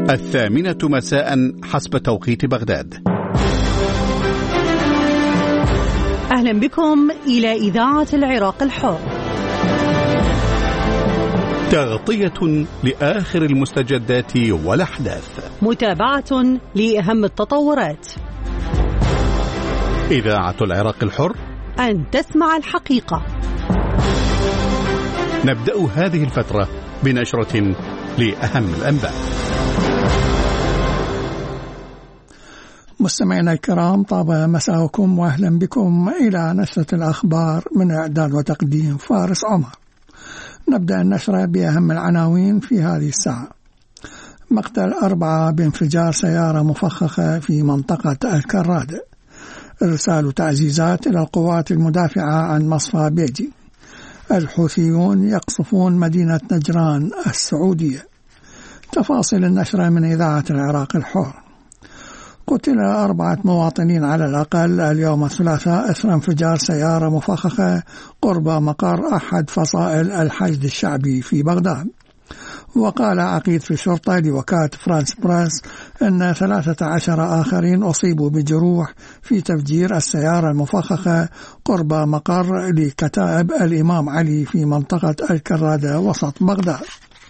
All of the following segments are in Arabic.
الثامنة مساء حسب توقيت بغداد. أهلا بكم إلى إذاعة العراق الحر. تغطية لآخر المستجدات والأحداث، متابعة لأهم التطورات. إذاعة العراق الحر، أن تسمع الحقيقة. نبدأ هذه الفترة بنشرة لأهم الأنباء. مستمعينا الكرام، طاب مساءكم وأهلا بكم إلى نشرة الأخبار من إعداد وتقديم فارس عمر. نبدأ النشرة بأهم العناوين في هذه الساعة. مقتل 4 بانفجار سيارة مفخخة في منطقة الكرادة. إرسال تعزيزات إلى القوات المدافعة عن مصفى بيجي. الحوثيون يقصفون مدينة نجران السعودية. تفاصيل النشرة من إذاعة العراق الحر. قتل 4 مواطنين على الأقل اليوم الثلاثاء أثر انفجار سيارة مفخخة قرب مقر أحد فصائل الحشد الشعبي في بغداد. وقال عقيد في الشرطة لوكالة فرانس بريس أن 13 آخرين أصيبوا بجروح في تفجير السيارة المفخخة قرب مقر لكتائب الإمام علي في منطقة الكرادة وسط بغداد.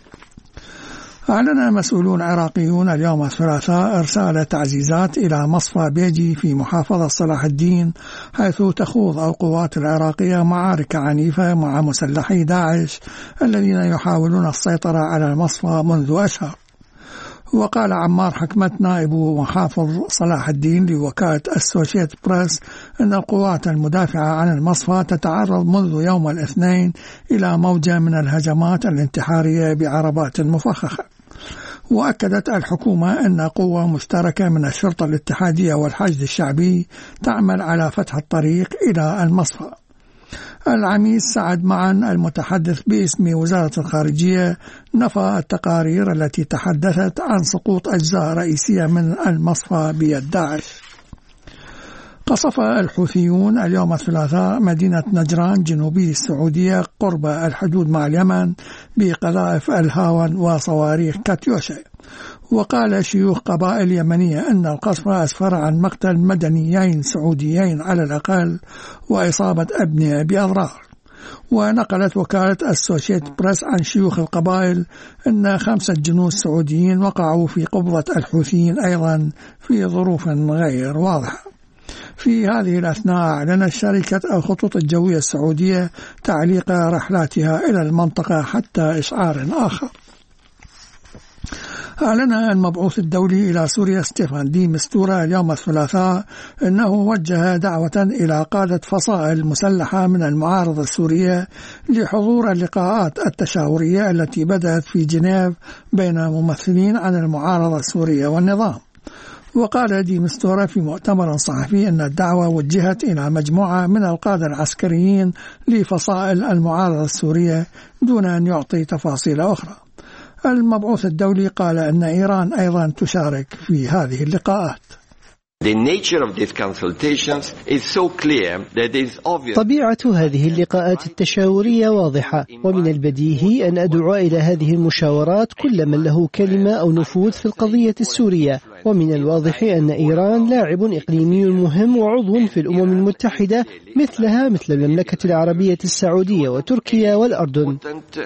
أعلن مسؤولون عراقيون اليوم الثلاثاء إرسال تعزيزات إلى مصفى بيجي في محافظة صلاح الدين، حيث تخوض القوات العراقية معارك عنيفة مع مسلحي داعش الذين يحاولون السيطرة على المصفى منذ أشهر. وقال عمار حكمت نائب محافظ صلاح الدين لوكالة أسوشيت بريس أن القوات المدافعة عن المصفى تتعرض منذ يوم الاثنين إلى موجة من الهجمات الانتحارية بعربات مفخخة. وأكدت الحكومة أن قوة مشتركة من الشرطة الاتحادية والحشد الشعبي تعمل على فتح الطريق إلى المصفى. العميد سعد معا المتحدث باسم وزارة الخارجية نفى التقارير التي تحدثت عن سقوط أجزاء رئيسية من المصفى بيد داعش. قصف الحوثيون اليوم الثلاثاء مدينة نجران جنوبي السعودية قرب الحدود مع اليمن بقذائف الهاون وصواريخ كاتيوشا. وقال شيوخ قبائل يمنية أن القصف أسفر عن مقتل مدنيين سعوديين على الأقل وإصابة أبنية بأضرار. ونقلت وكالة أسوشيت بريس عن شيوخ القبائل أن 5 جنود سعوديين وقعوا في قبضة الحوثيين أيضا في ظروف غير واضحة. في هذه الأثناء أعلنت شركة الخطوط الجوية السعودية تعليق رحلاتها إلى المنطقة حتى إشعار آخر. أعلن المبعوث الدولي إلى سوريا ستيفان دي مستورة اليوم الثلاثاء أنه وجه دعوة إلى قادة فصائل مسلحة من المعارضة السورية لحضور اللقاءات التشاورية التي بدأت في جنيف بين ممثلين عن المعارضة السورية والنظام. وقال دي مستورة في مؤتمر صحفي أن الدعوة وجهت إلى مجموعة من القادة العسكريين لفصائل المعارضة السورية دون أن يعطي تفاصيل أخرى. المبعوث الدولي قال أن إيران أيضا تشارك في هذه اللقاءات. طبيعة هذه اللقاءات التشاورية واضحة، ومن البديهي أن أدعو إلى هذه المشاورات كل من له كلمة أو نفوذ في القضية السورية. ومن الواضح أن إيران لاعب إقليمي مهم وعضو في الأمم المتحدة مثلها مثل المملكة العربية السعودية وتركيا والأردن.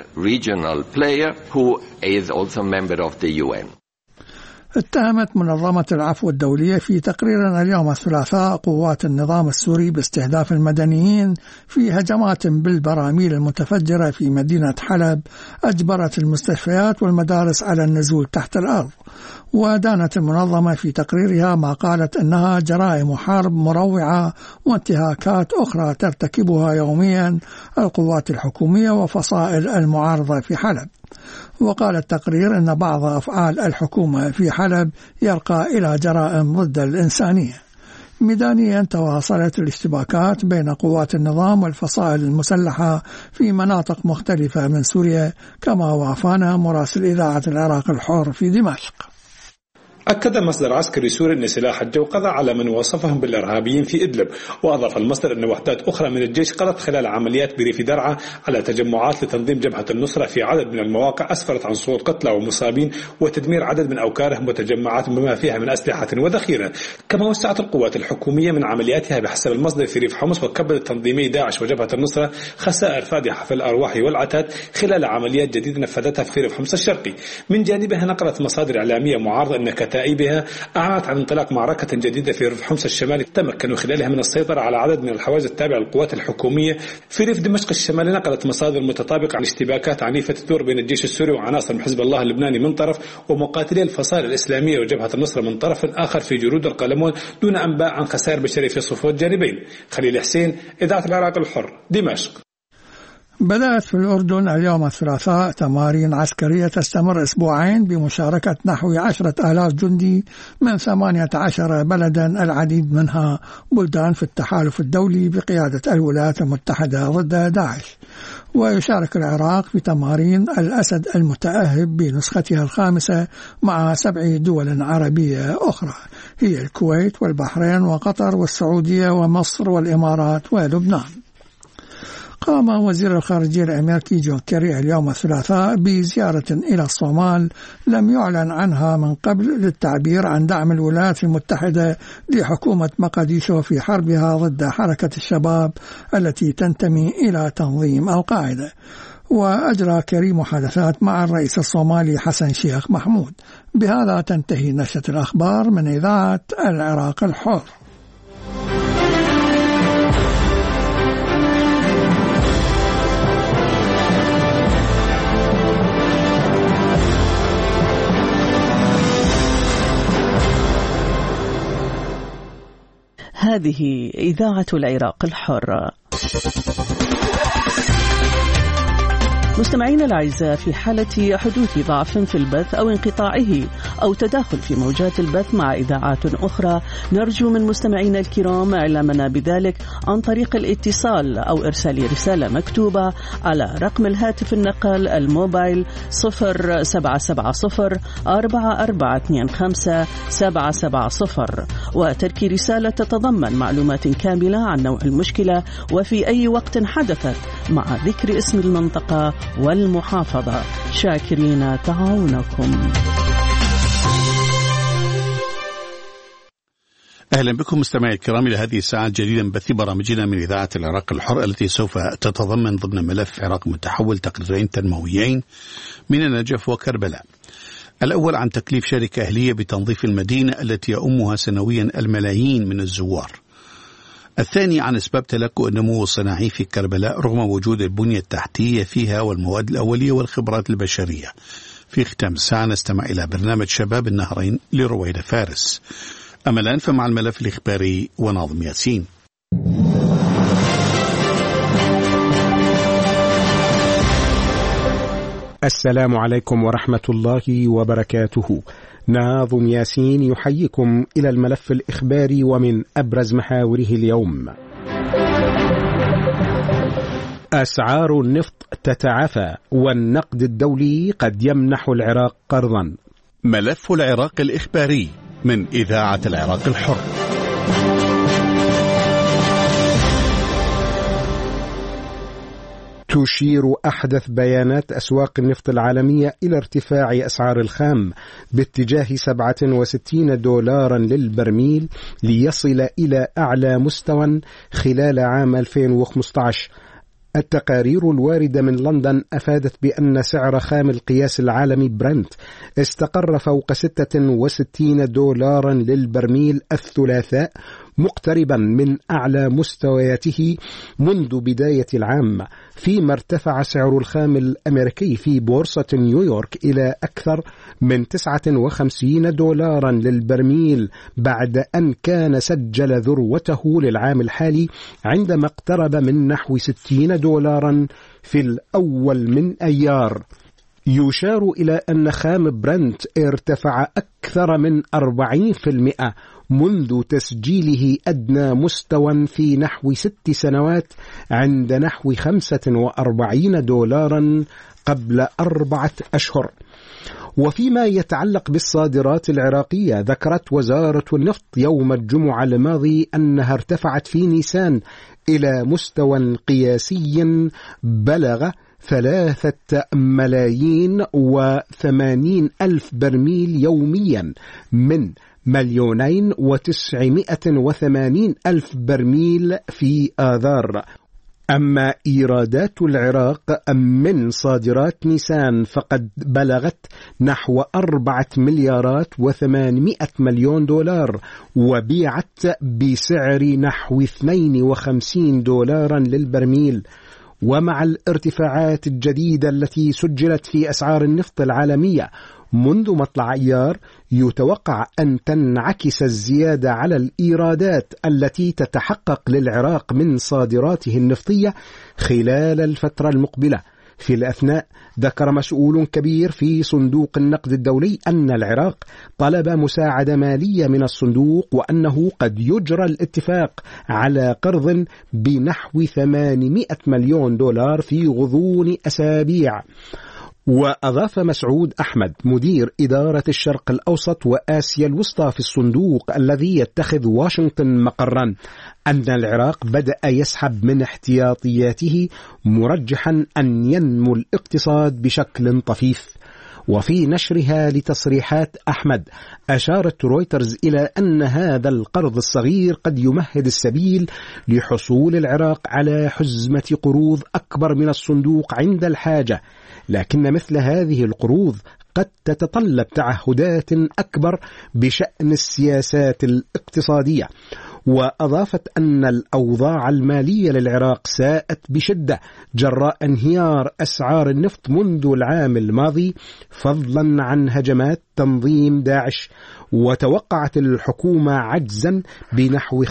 اتهمت منظمة العفو الدولية في تقرير اليوم الثلاثاء قوات النظام السوري باستهداف المدنيين في هجمات بالبراميل المتفجرة في مدينة حلب أجبرت المستشفيات والمدارس على النزول تحت الأرض. ودانت المنظمة في تقريرها ما قالت أنها جرائم حرب مروعة وانتهاكات أخرى ترتكبها يوميا القوات الحكومية وفصائل المعارضة في حلب. وقال التقرير أن بعض أفعال الحكومة في حلب يرقى إلى جرائم ضد الإنسانية. ميدانيا تواصلت الاشتباكات بين قوات النظام والفصائل المسلحة في مناطق مختلفة من سوريا، كما وافانا مراسل إذاعة العراق الحر في دمشق. أكد مصدر عسكري سوري أن سلاح الجو قضى على من وصفهم بالإرهابيين في إدلب. وأضاف المصدر أن وحدات أخرى من الجيش قضت خلال عمليات بريف درعا على تجمعات لتنظيم جبهة النصرة في عدد من المواقع أسفرت عن صعود قتلى ومصابين وتدمير عدد من أوكارهم وتجمعات بما فيها من أسلحة وذخيرة. كما وسعت القوات الحكومية من عملياتها بحسب المصدر في ريف حمص، وكبدت تنظيمي داعش وجبهة النصرة خسائر فادحة في الأرواح والعتاد خلال عمليات جديدة نفذتها في ريف حمص الشرقي. من جانبها نقلت مصادر إعلامية معارضة أن كتائبها أعلنت عن انطلاق معركة جديدة في ريف حمص الشمالي تمكنوا خلالها من السيطرة على عدد من الحواجز التابعة للقوات الحكومية. في ريف دمشق الشمالي نقلت مصادر متطابقة عن اشتباكات عنيفة تدور بين الجيش السوري وعناصر من حزب الله اللبناني من طرف ومقاتلي الفصائل الإسلامية وجبهة النصرة من طرف آخر في جرود القلمون، دون أنباء عن خسائر بشرية في صفوف الجانبين. خليل حسين، إذاعة العراق الحر، دمشق. بدأت في الأردن اليوم الثلاثاء تمارين عسكرية تستمر أسبوعين بمشاركة نحو 10,000 جندي من 18 بلدا، العديد منها بلدان في التحالف الدولي بقيادة الولايات المتحدة ضد داعش. ويشارك العراق في تمارين الأسد المتأهب بنسختها الخامسة مع 7 دول عربية أخرى، هي الكويت والبحرين وقطر والسعودية ومصر والإمارات ولبنان. قام وزير الخارجية الأمريكي جون كيري اليوم الثلاثاء بزيارة إلى الصومال لم يعلن عنها من قبل للتعبير عن دعم الولايات المتحدة لحكومة مقديشو في حربها ضد حركة الشباب التي تنتمي إلى تنظيم القاعدة. وأجرى كيري محادثات مع الرئيس الصومالي حسن شيخ محمود. بهذا تنتهي نشرة الأخبار من إذاعة العراق الحر. هذه إذاعة العراق الحر. مستمعينا الأعزاء، في حالة حدوث ضعف في البث أو انقطاعه أو تداخل في موجات البث مع إذاعات أخرى، نرجو من مستمعينا الكرام إعلامنا بذلك عن طريق الاتصال أو إرسال رسالة مكتوبة على رقم الهاتف النقل الموبايل 07704425 وترك رسالة تتضمن معلومات كاملة عن نوع المشكلة وفي أي وقت حدثت مع ذكر اسم المنطقة والمحافظة. شاكرين تعاونكم. أهلا بكم مستمعي الكرام إلى هذه الساعة الجديدة من بث برامجنا من إذاعة العراق الحر، التي سوف تتضمن ضمن ملف عراق متحول تقريرين تنمويين من النجف وكربلاء. الأول عن تكليف شركة أهلية بتنظيف المدينة التي يؤمها سنويا الملايين من الزوار. الثاني عن أسباب تلكؤ النمو الصناعي في كربلاء رغم وجود البنية التحتية فيها والمواد الأولية والخبرات البشرية. في ختام الساعة نستمع إلى برنامج شباب النهرين لرويدة فارس. أما الآن فمع الملف الإخباري وناظم ياسين. السلام عليكم ورحمة الله وبركاته. ناظم ياسين يحييكم إلى الملف الإخباري ومن أبرز محاوره اليوم: أسعار النفط تتعافى والنقد الدولي قد يمنح العراق قرضا. ملف العراق الإخباري من إذاعة العراق الحر. تشير أحدث بيانات أسواق النفط العالمية إلى ارتفاع أسعار الخام باتجاه $67 للبرميل ليصل إلى أعلى مستوى خلال عام 2015. التقارير الواردة من لندن أفادت بأن سعر خام القياس العالمي برنت استقر فوق $66 للبرميل الثلاثاء، مقتربا من أعلى مستوياته منذ بداية العام، فيما ارتفع سعر الخام الأمريكي في بورصة نيويورك إلى أكثر من $59 للبرميل بعد أن كان سجل ذروته للعام الحالي عندما اقترب من نحو $60 في الأول من أيار. يشار إلى أن خام برنت ارتفع أكثر من 40% منذ تسجيله أدنى مستوى في نحو 6 سنوات عند نحو $45 قبل 4 أشهر. وفيما يتعلق بالصادرات العراقية، ذكرت وزارة النفط يوم الجمعة الماضي أنها ارتفعت في نيسان إلى مستوى قياسي بلغ 3,080,000 برميل يوميا من 2,980,000 برميل في آذار. أما إيرادات العراق من صادرات نيسان فقد بلغت نحو 4,800,000,000 دولار، وبيعت بسعر نحو 52 دولارا للبرميل. ومع الارتفاعات الجديدة التي سجلت في أسعار النفط العالمية منذ مطلع أيار، يتوقع أن تنعكس الزيادة على الإيرادات التي تتحقق للعراق من صادراته النفطية خلال الفترة المقبلة. في الأثناء ذكر مسؤول كبير في صندوق النقد الدولي أن العراق طلب مساعدة مالية من الصندوق، وأنه قد يجرى الاتفاق على قرض بنحو 800 مليون دولار في غضون أسابيع. وأضاف مسعود أحمد مدير إدارة الشرق الأوسط وآسيا الوسطى في الصندوق الذي يتخذ واشنطن مقرا أن العراق بدأ يسحب من احتياطياته، مرجحا أن ينمو الاقتصاد بشكل طفيف. وفي نشرها لتصريحات أحمد، أشارت رويترز إلى أن هذا القرض الصغير قد يمهد السبيل لحصول العراق على حزمة قروض أكبر من الصندوق عند الحاجة، لكن مثل هذه القروض قد تتطلب تعهدات أكبر بشأن السياسات الاقتصادية. وأضافت أن الأوضاع المالية للعراق ساءت بشدة جراء انهيار أسعار النفط منذ العام الماضي، فضلا عن هجمات تنظيم داعش. وتوقعت الحكومة عجزا بنحو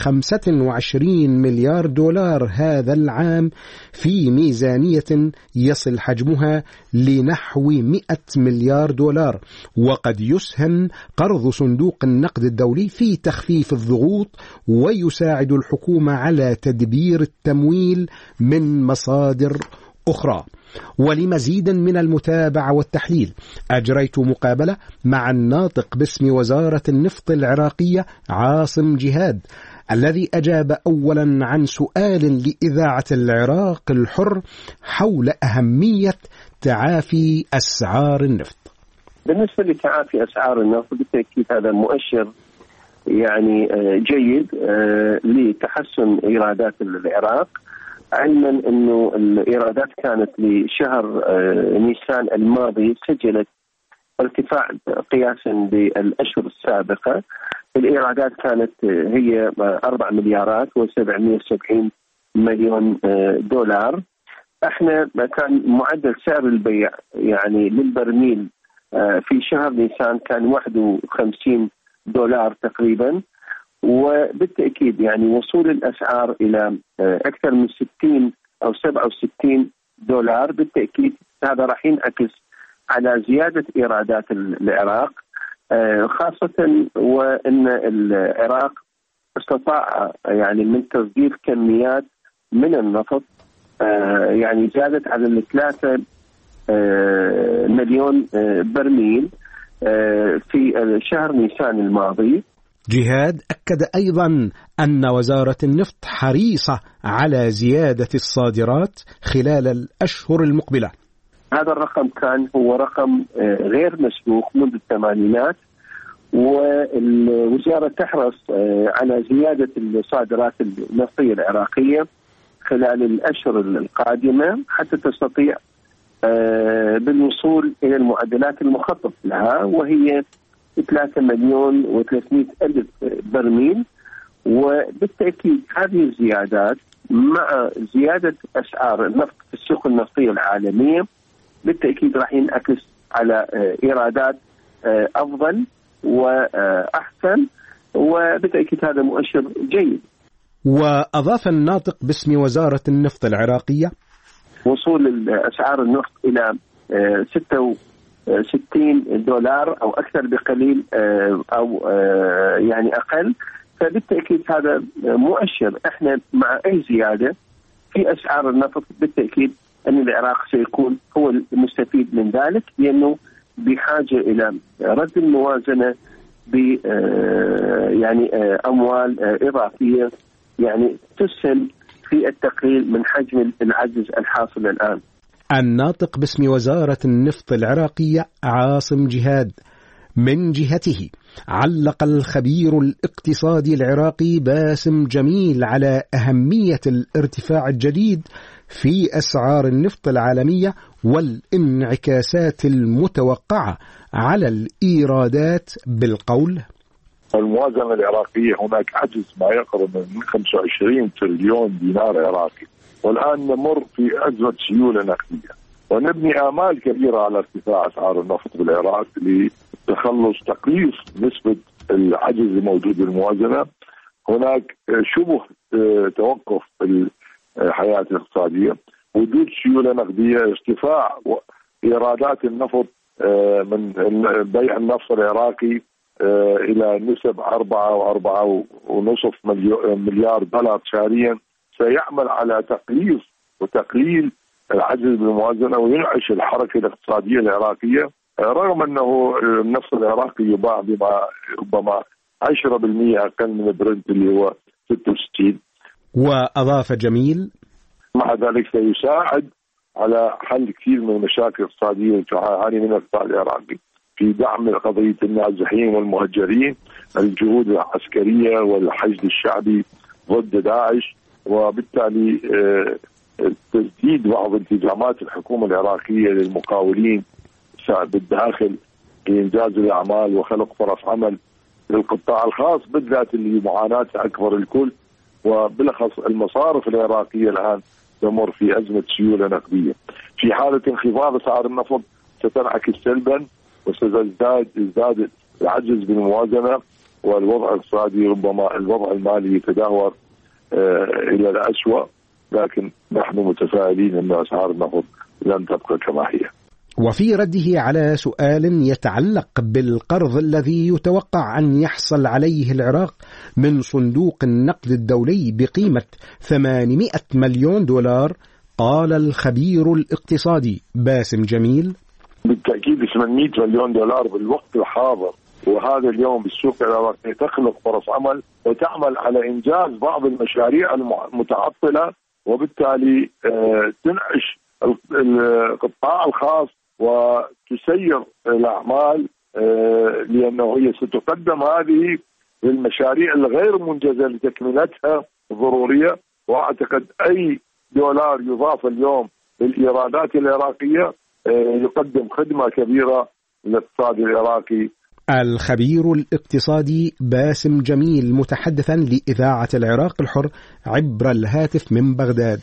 25 مليار دولار هذا العام في ميزانية يصل حجمها لنحو 100 مليار دولار. وقد يسهم قرض صندوق النقد الدولي في تخفيف الضغوط ويساعد الحكومة على تدبير التمويل من مصادر أخرى. ولمزيد من المتابعة والتحليل أجريت مقابلة مع الناطق باسم وزارة النفط العراقية عاصم جهاد، الذي أجاب أولا عن سؤال لإذاعة العراق الحر حول أهمية تعافي أسعار النفط. بالنسبة لتعافي أسعار النفط بالتأكيد هذا مؤشر يعني جيد لتحسن إيرادات العراق، علما أنه الإيرادات كانت لشهر نيسان الماضي سجلت ارتفاع قياسا بالأشهر السابقة. الإيرادات كانت هي 4 مليارات و770 مليون دولار. احنا كان معدل سعر البيع يعني للبرميل في شهر نيسان كان 51 دولار تقريبا، وبالتأكيد يعني وصول الأسعار إلى أكثر من 60 أو 67 دولار بالتأكيد هذا راح ينعكس على زيادة إيرادات العراق، خاصة وأن العراق استطاع يعني من تصدير كميات من النفط يعني زادت على 3 مليون برميل في شهر نيسان الماضي. جهاد أكد أيضا أن وزارة النفط حريصة على زيادة الصادرات خلال الأشهر المقبلة. هذا الرقم كان هو رقم غير مسبوق منذ الثمانينات، والوزارة تحرص على زيادة الصادرات النفطية العراقية خلال الأشهر القادمة حتى تستطيع بالوصول إلى المعدلات المخطط لها، وهي 3,300,000 برميل. وبالتأكيد هذه الزيادات مع زيادة أسعار النفط في السوق النفطية العالمية بالتأكيد راح ينعكس على إيرادات أفضل وأحسن، وبالتأكيد هذا مؤشر جيد. وأضاف الناطق باسم وزارة النفط العراقية وصول أسعار النفط إلى 66 دولار أو أكثر بقليل أو يعني أقل، فبالتأكيد هذا مؤشر. احنا مع أي زيادة في أسعار النفط بالتأكيد أن العراق سيكون هو المستفيد من ذلك، لأنه بحاجة بحاجة إلى رد الموازنة ب يعني أموال إضافية يعني تسهم في التقليل من حجم العجز الحاصل الآن. الناطق باسم وزارة النفط العراقية عاصم جهاد من جهته علق الخبير الاقتصادي العراقي باسم جميل على أهمية الارتفاع الجديد في أسعار النفط العالمية والانعكاسات المتوقعة على الإيرادات بالقول: الموازنة العراقية هناك عجز ما يقرب من 25 تريليون دينار عراقي، والآن نمر في أزمة سيولة نقدية، ونبني آمال كبيرة على ارتفاع أسعار النفط بالعراق لتخلص تقليص نسبة العجز الموجود بالموازنة. هناك شبه توقف الحياة الاقتصادية، وجود سيولة نقدية، ارتفاع إيرادات النفط من بيع النفط العراقي إلى نسب 4.5 مليار دولار شهريا، سيعمل على تقليص وتقليل العجز بالموازنة وينعش الحركة الاقتصادية العراقية، رغم أنه النفط العراقي يباع بما ربما 10% أقل من البرنت اللي هو 66. وأضاف جميل: مع ذلك سيساعد على حل كثير من المشاكل الاقتصادية التي تعاني منها الاقتصاد العراقي، في دعم قضية النازحين والمهجرين، الجهود العسكرية والحشد الشعبي ضد داعش، وبالتالي تسديد بعض التزامات الحكومة العراقية للمقاولين بالداخل لإنجاز الأعمال وخلق فرص عمل للقطاع الخاص بالذات اللي معاناته أكبر الكل. وبالأخص المصارف العراقية الآن تمر في أزمة سيولة نقدية. في حالة انخفاض أسعار النفط ستنعكس سلبا وستزداد العجز بالموازنة، والوضع الاقتصادي ربما الوضع المالي يتدهور إلى الأسوأ، لكن نحن متفائلين أن أسعار النفط لن تبقى كما هي. وفي رده على سؤال يتعلق بالقرض الذي يتوقع أن يحصل عليه العراق من صندوق النقد الدولي بقيمة 800 مليون دولار، قال الخبير الاقتصادي باسم جميل: بالتأكيد 800 مليون دولار بالوقت الحاضر وهذا اليوم بالسوق العراقية تخلق فرص عمل وتعمل على إنجاز بعض المشاريع المتعطلة، وبالتالي تنعش القطاع الخاص وتسير الأعمال، لأنه هي ستقدم هذه للمشاريع الغير منجزة لتكملتها ضرورية. وأعتقد أي دولار يضاف اليوم للإيرادات العراقية يقدم خدمة كبيرة للاقتصاد العراقي. الخبير الاقتصادي باسم جميل متحدثا لإذاعة العراق الحر عبر الهاتف من بغداد.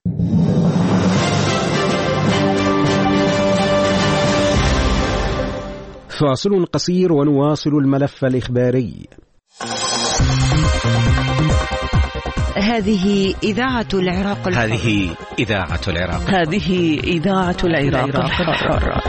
فاصل قصير ونواصل الملف الإخباري. هذه إذاعة العراق الحر. هذه إذاعة العراق. هذه إذاعة العراق الحر.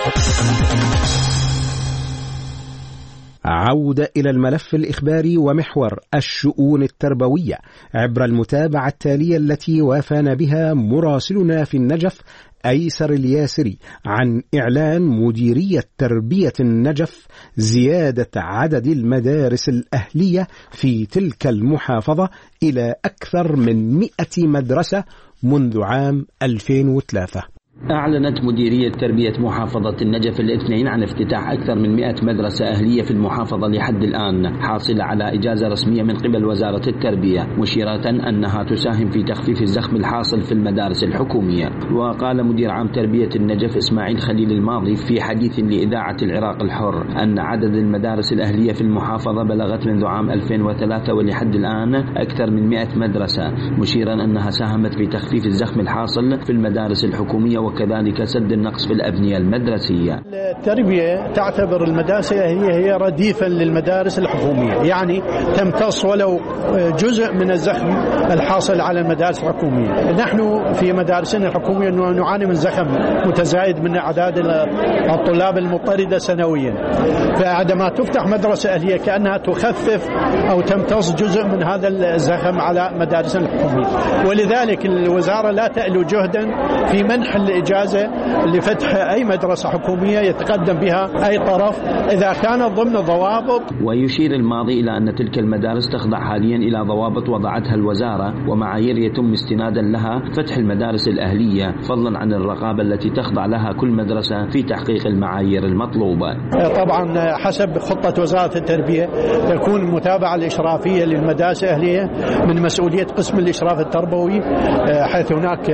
عودة إلى الملف الإخباري ومحور الشؤون التربوية عبر المتابعة التالية التي وافانا بها مراسلنا في النجف أيسر الياسري عن إعلان مديرية تربية النجف زيادة عدد المدارس الأهلية في تلك المحافظة إلى أكثر من 100 مدرسة منذ عام 2003. أعلنت مديرية تربية محافظة النجف الاثنين عن افتتاح أكثر من 100 مدرسة أهلية في المحافظة لحد الآن، حاصلة على إجازة رسمية من قبل وزارة التربية، مشيرة أنها تساهم في تخفيف الزخم الحاصل في المدارس الحكومية. وقال مدير عام تربية النجف إسماعيل خليل الماضي في حديث لإذاعة العراق الحر أن عدد المدارس الأهلية في المحافظة بلغت منذ عام 2003 ولحد الآن أكثر من 100 مدرسة، مشيرا أنها ساهمت في تخفيف الزخم الحاصل في المدارس الحكومية وكذلك سد النقص في الأبنية المدرسية. التربية تعتبر المدارس هي رديفا للمدارس الحكومية، يعني تمتص ولو جزء من الزخم الحاصل على المدارس الحكومية. نحن في مدارسنا الحكومية نعاني من زخم متزايد من أعداد الطلاب المضطردة سنويا، فعندما تفتح مدرسة أهلية كأنها تخفف أو تمتص جزء من هذا الزخم على مدارسنا الحكومية. ولذلك الوزارة لا تألو جهدا في منح الإجازة لفتح أي مدرسة حكومية يتقدم بها أي طرف إذا كانت ضمن ضوابط. ويشير الماضي إلى أن تلك المدارس تخضع حاليا إلى ضوابط وضعتها الوزارة ومعايير يتم استنادا لها فتح المدارس الأهلية، فضلا عن الرقابة التي تخضع لها كل مدرسة في تحقيق المعايير المطلوبة. طبعا حسب خطة وزارة التربية تكون المتابعة الإشرافية للمدارس الأهلية من مسؤولية قسم الإشراف التربوي، حيث هناك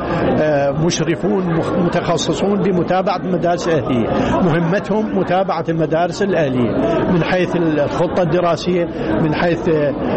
مشرفون متخصصون بمتابعة المدارس الأهلية، مهمتهم متابعة المدارس الأهلية من حيث الخطة الدراسية، من حيث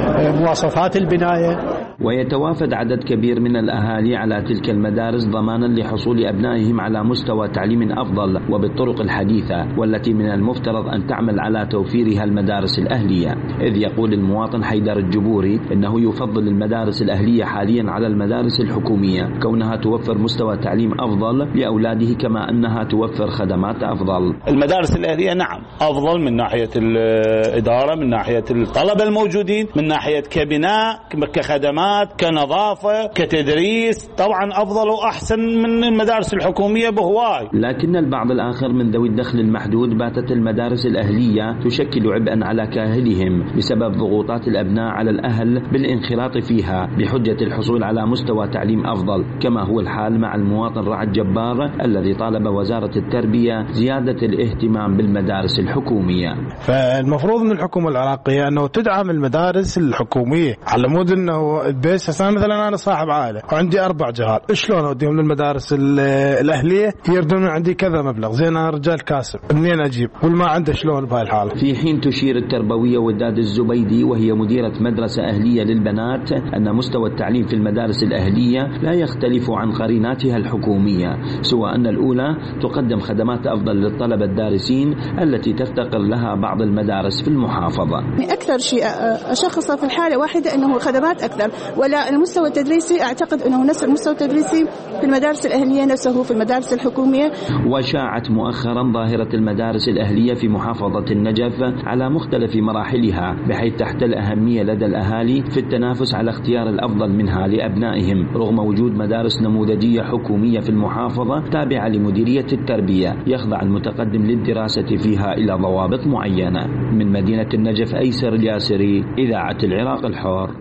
مواصفات البناية. ويتوافد عدد كبير من الأهالي على تلك المدارس ضمانا لحصول أبنائهم على مستوى تعليم أفضل وبالطرق الحديثة، والتي من المفترض أن تعمل على توفيرها المدارس الأهلية. إذ يقول المواطن حيدر الجبوري إنه يفضل المدارس الأهلية حاليا على المدارس الحكومية كونها توفر مستوى تعليم أفضل لأولاده كما أنها توفر خدمات أفضل. المدارس الأهلية نعم أفضل من ناحية الإدارة، من ناحية الطلبة الموجودين، من ناحية كبناء، كخدمات، كنظافة، كتدريس، طبعا أفضل وأحسن من المدارس الحكومية بهواي. لكن البعض الآخر من ذوي الدخل المحدود باتت المدارس الأهلية تشكل عبئا على كاهلهم بسبب ضغوطات الأبناء على الأهل بالانخراط فيها بحجة الحصول على مستوى تعليم أفضل، كما هو الحال مع المواطن رعد جبار الذي طالب وزارة التربية زيادة الاهتمام بالمدارس الحكومية. فالمفروض من الحكومة العراقية أنه تدعم المدارس الحكومية على مود أنه بس مثلا أنا صاحب عائلة وعندي 4 جهال، شلون أوديهم للمدارس الأهلية؟ يردون عندي كذا مبلغ، زين أنا رجال كاسب، منين أجيب؟ والما عنده شلون بهاي الحالة. في حين تشير التربوية وداد الزبيدي وهي مديرة مدرسة أهلية للبنات أن مستوى التعليم في المدارس الأهلية لا يختلف عن قريناتها الحكومية، سوى أن الأولى تقدم خدمات أفضل للطلبة الدارسين التي تفتقر لها بعض المدارس في المحافظة. أكثر شيء أشخص في الحالة واحدة أنه خدمات أكثر، ولا المستوى التدريسي أعتقد أنه نفس المستوى التدريسي في المدارس الأهلية نفسه في المدارس الحكومية. وشاعت مؤخرا ظاهرة المدارس الأهلية في محافظة النجف على مختلف مراحلها، بحيث تحتل أهمية لدى الأهالي في التنافس على اختيار الأفضل منها لأبنائهم، رغم وجود مدارس نموذجية حكومية في المحافظة تابعة لمديرية التربية يخضع المتقدم للدراسة فيها إلى ضوابط معينة. من مدينة النجف أيسر الياسري، إذاعة العراق الحر.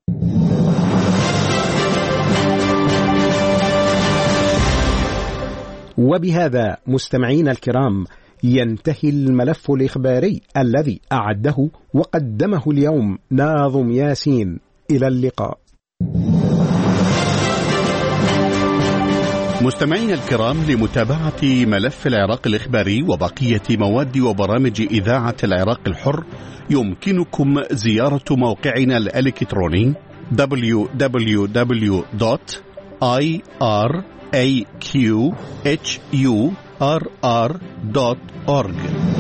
وبهذا مستمعين الكرام ينتهي الملف الإخباري الذي أعده وقدمه اليوم ناظم ياسين. إلى اللقاء. مستمعين الكرام، لمتابعة ملف العراق الإخباري وبقية مواد وبرامج إذاعة العراق الحر يمكنكم زيارة موقعنا الإلكتروني www.iraqhurr.org.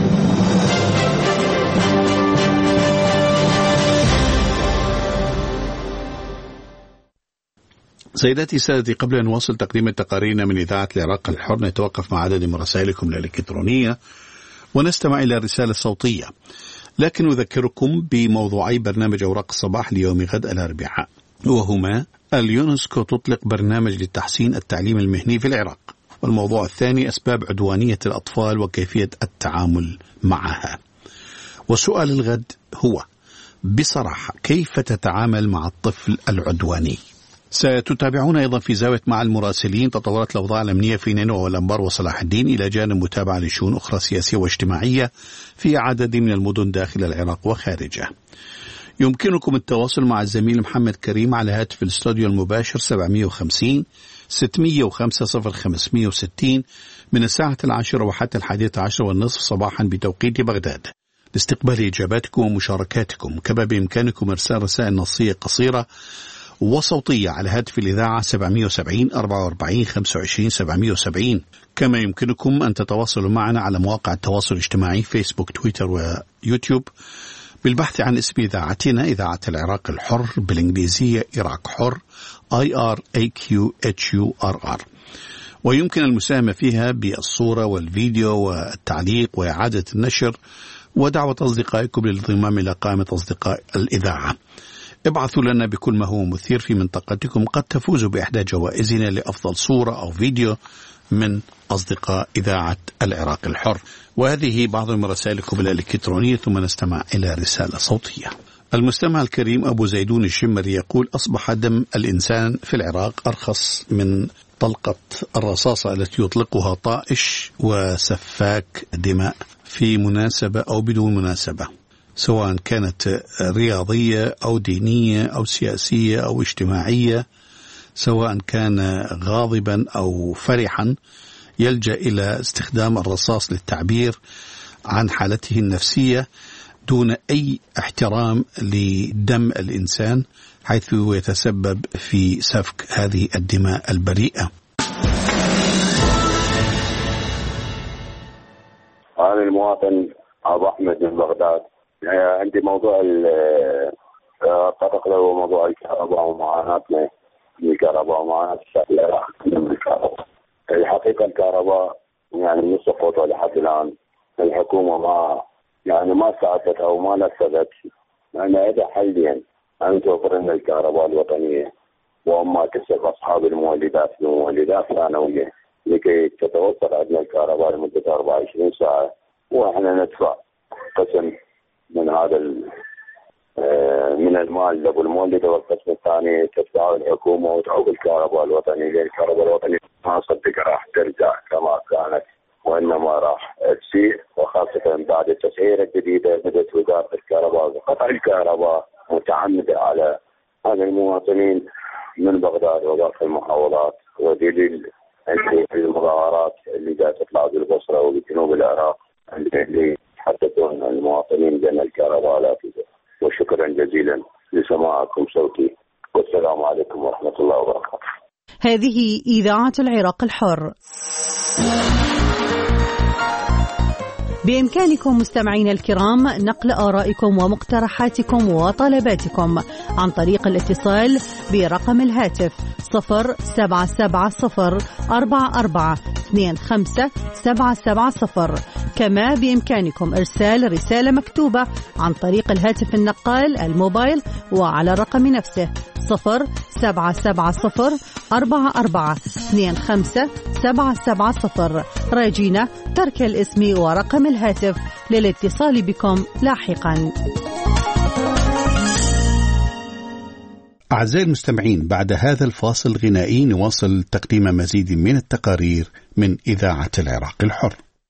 سيداتي سادتي، قبل أن نواصل تقديم تقاريرنا من إذاعة العراق الحر نتوقف مع عدد من رسائلكم الإلكترونية ونستمع إلى الرسالة الصوتية، لكن أذكركم بموضوعي برنامج أوراق الصباح ليوم غد الأربعاء، وهما: اليونسكو تطلق برنامج لتحسين التعليم المهني في العراق، والموضوع الثاني: أسباب عدوانية الأطفال وكيفية التعامل معها. وسؤال الغد هو: بصراحة كيف تتعامل مع الطفل العدواني؟ ستتابعون أيضا في زاوية مع المراسلين تطورات الأوضاع الأمنية في نينوى والأنبار وصلاح الدين، إلى جانب متابعة لشؤون أخرى سياسية واجتماعية في عدد من المدن داخل العراق وخارجه. يمكنكم التواصل مع الزميل محمد كريم على هاتف الاستوديو المباشر 750 605 0560 من الساعة 10 وحتى 11:30 صباحا بتوقيت بغداد، لاستقبال إجاباتكم ومشاركاتكم. كما بإمكانكم إرسال رسائل نصية قصيرة وصوتية على هاتف الإذاعة 770 44 25 770. كما يمكنكم أن تتواصلوا معنا على مواقع التواصل الاجتماعي فيسبوك، تويتر ويوتيوب بالبحث عن اسم إذاعتنا إذاعة العراق الحر بالإنجليزية عراق حر IRAQHURR، ويمكن المساهمة فيها بالصورة والفيديو والتعليق وإعادة النشر ودعوة أصدقائكم للانضمام إلى قائمة أصدقاء الإذاعة. ابعثوا لنا بكل ما هو مثير في منطقتكم، قد تفوزوا بإحدى جوائزنا لأفضل صورة أو فيديو من أصدقاء إذاعة العراق الحر. وهذه بعض من رسائلكم الإلكترونية، ثم نستمع إلى رسالة صوتية. المستمع الكريم أبو زيدون الشمري يقول: أصبح دم الإنسان في العراق أرخص من طلقة الرصاصة التي يطلقها طائش وسفاك دماء في مناسبة أو بدون مناسبة، سواء كانت رياضية أو دينية أو سياسية أو اجتماعية، سواء كان غاضبا أو فرحا، يلجأ إلى استخدام الرصاص للتعبير عن حالته النفسية دون أي احترام لدم الإنسان، حيث يتسبب في سفك هذه الدماء البريئة. أنا المواطن أبو أحمد من بغداد. عندي موضوع تطرق له موضوع الكهرباء ومعاناتنا من الكهرباء ومعاناة الشعب العراقي من الكهرباء. الحقيقة الكهرباء يعني من سقوطها لحد الآن الحكومة ما ساعدت أو ما نفذت، لأن هذا حلين أن توفر لنا الكهرباء الوطنية وأما تكسب أصحاب المولدات بمولدات ثانوية لكي تتوصل عندنا الكهرباء لمدة 24 ساعة، وإحنا ندفع قسم من هذا من المال لأبو المولدة، والقسم الثاني تدفعه الحكومة وتعوق الكهرباء الوطنية. لأن الكهرباء الوطنية ما صدق راح ترجع كما كانت، وإنما راح تسير، وخاصة بعد التسعيرة الجديدة بدأت وزارة الكهرباء قطع الكهرباء متعمدة على هذا المواطنين من بغداد وباقي المحافظات، ودليل المظاهرات اللي جاء تطلع بالبصرة وبجنوب العراق اللي يحدثون المواطنين بأن الكهرباء لا توجد. وشكرا جزيلا لسماعكم صوتي، والسلام عليكم ورحمة الله وبركاته. هذه إذاعة العراق الحر. بإمكانكم مستمعين الكرام نقل آرائكم ومقترحاتكم وطلباتكم عن طريق الاتصال برقم الهاتف 077044257770. كما بإمكانكم إرسال رسالة مكتوبة عن طريق الهاتف النقال الموبايل وعلى الرقم نفسه 077044257770. راجينا ترك الاسم ورقم الهاتف للاتصال بكم لاحقا. أعزائي المستمعين، بعد هذا الفاصل الغنائي نواصل تقديم مزيد من التقارير من إذاعة العراق الحر.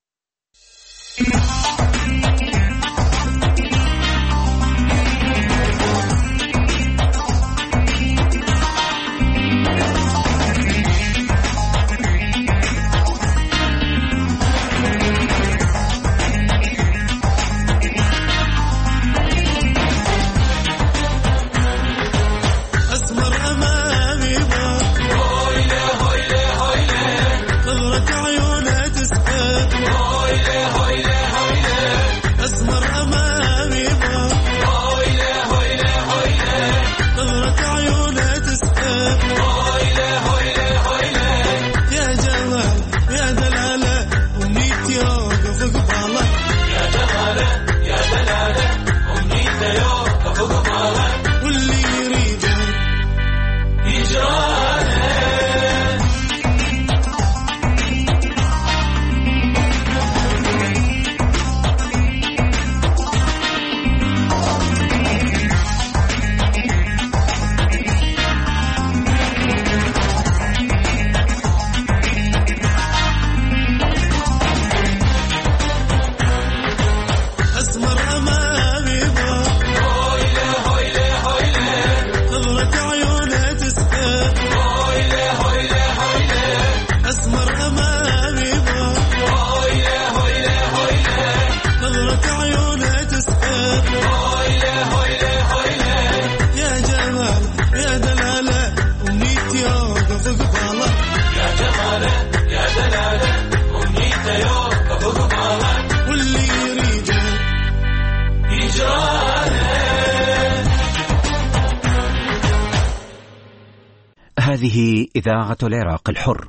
هذه إذاعة العراق الحر.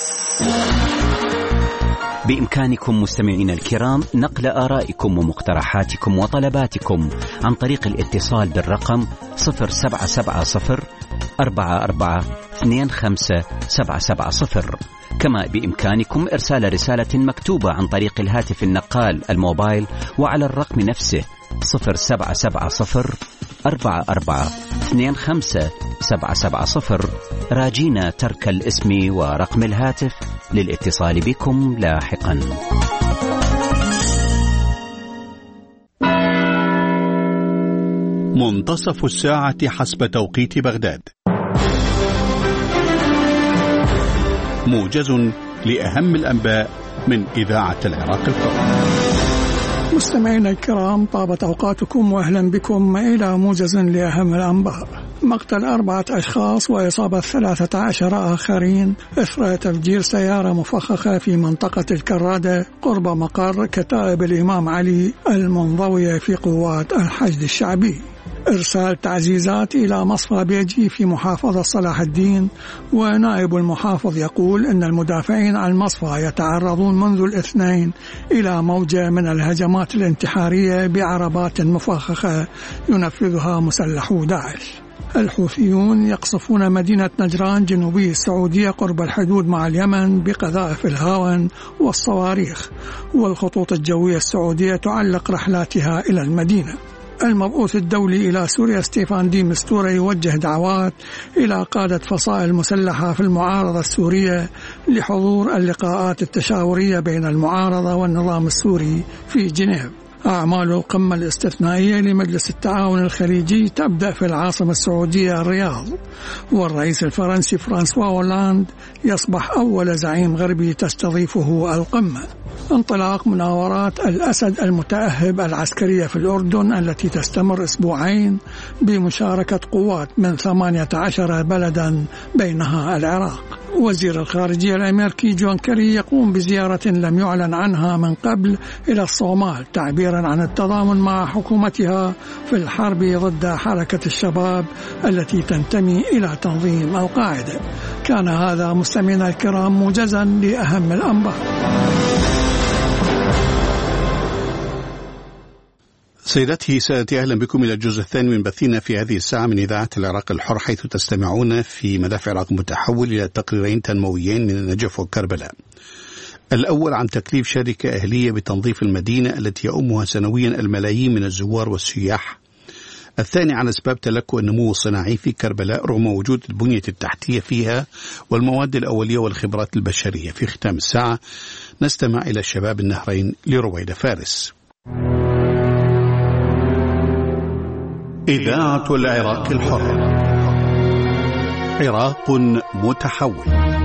بإمكانكم مستمعين الكرام نقل آرائكم ومقترحاتكم وطلباتكم عن طريق الاتصال بالرقم 0770 44 25 770 كما بإمكانكم إرسال رسالة مكتوبة عن طريق الهاتف النقال الموبايل وعلى الرقم نفسه 0770 44 25 راجينا ترك الاسم ورقم الهاتف للاتصال بكم لاحقا. منتصف الساعة حسب توقيت بغداد. موجز لأهم الأنباء من إذاعة العراق الحر. مستمعينا الكرام، طابت أوقاتكم وأهلا بكم إلى موجز لأهم الأنباء. مقتل 4 أشخاص وإصابة 13 آخرين إثر تفجير سيارة مفخخة في منطقة الكرادة قرب مقر كتائب الإمام علي المنضوية في قوات الحشد الشعبي. إرسال تعزيزات إلى مصفى بيجي في محافظة صلاح الدين، ونائب المحافظ يقول أن المدافعين عن المصفى يتعرضون منذ الاثنين إلى موجة من الهجمات الانتحارية بعربات مفخخة ينفذها مسلحو داعش. الحوثيون يقصفون مدينة نجران جنوبي السعودية قرب الحدود مع اليمن بقذائف الهاون والصواريخ، والخطوط الجوية السعودية تعلق رحلاتها إلى المدينة. المبعوث الدولي إلى سوريا ستيفان دي مستورة يوجه دعوات إلى قادة فصائل مسلحة في المعارضة السورية لحضور اللقاءات التشاورية بين المعارضة والنظام السوري في جنيف. أعمال القمة الاستثنائية لمجلس التعاون الخليجي تبدأ في العاصمة السعودية الرياض، والرئيس الفرنسي فرانسوا هولاند يصبح أول زعيم غربي تستضيفه القمة. انطلاق مناورات الأسد المتأهب العسكرية في الأردن التي تستمر أسبوعين بمشاركة قوات من 18 بلدا بينها العراق. وزير الخارجية الأمريكي جون كيري يقوم بزيارة لم يعلن عنها من قبل إلى الصومال تعبيرا عن التضامن مع حكومتها في الحرب ضد حركة الشباب التي تنتمي إلى تنظيم القاعدة. كان هذا مستمعينا الكرام موجزا لأهم الأنباء. سيداتي سادتي، أهلا بكم إلى الجزء الثاني من بثنا في هذه الساعة من إذاعة العراق الحر، حيث تستمعون في ملف عراق متحول إلى تقريرين تنمويين من النجف وكربلاء. الأول عن تكليف شركة أهلية بتنظيف المدينة التي يؤمها سنويا الملايين من الزوار والسياح. الثاني عن أسباب تلكؤ النمو الصناعي في كربلاء رغم وجود البنية التحتية فيها والمواد الأولية والخبرات البشرية. في ختام الساعة نستمع إلى شباب النهرين لرويدة فارس. إذاعة العراق الحر، عراق متحول.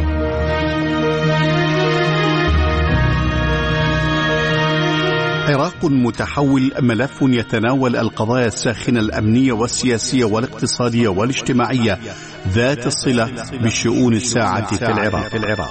عراق متحول ملف يتناول القضايا الساخنة الأمنية والسياسية والاقتصادية والاجتماعية ذات الصلة بالشؤون الساعة في العراق.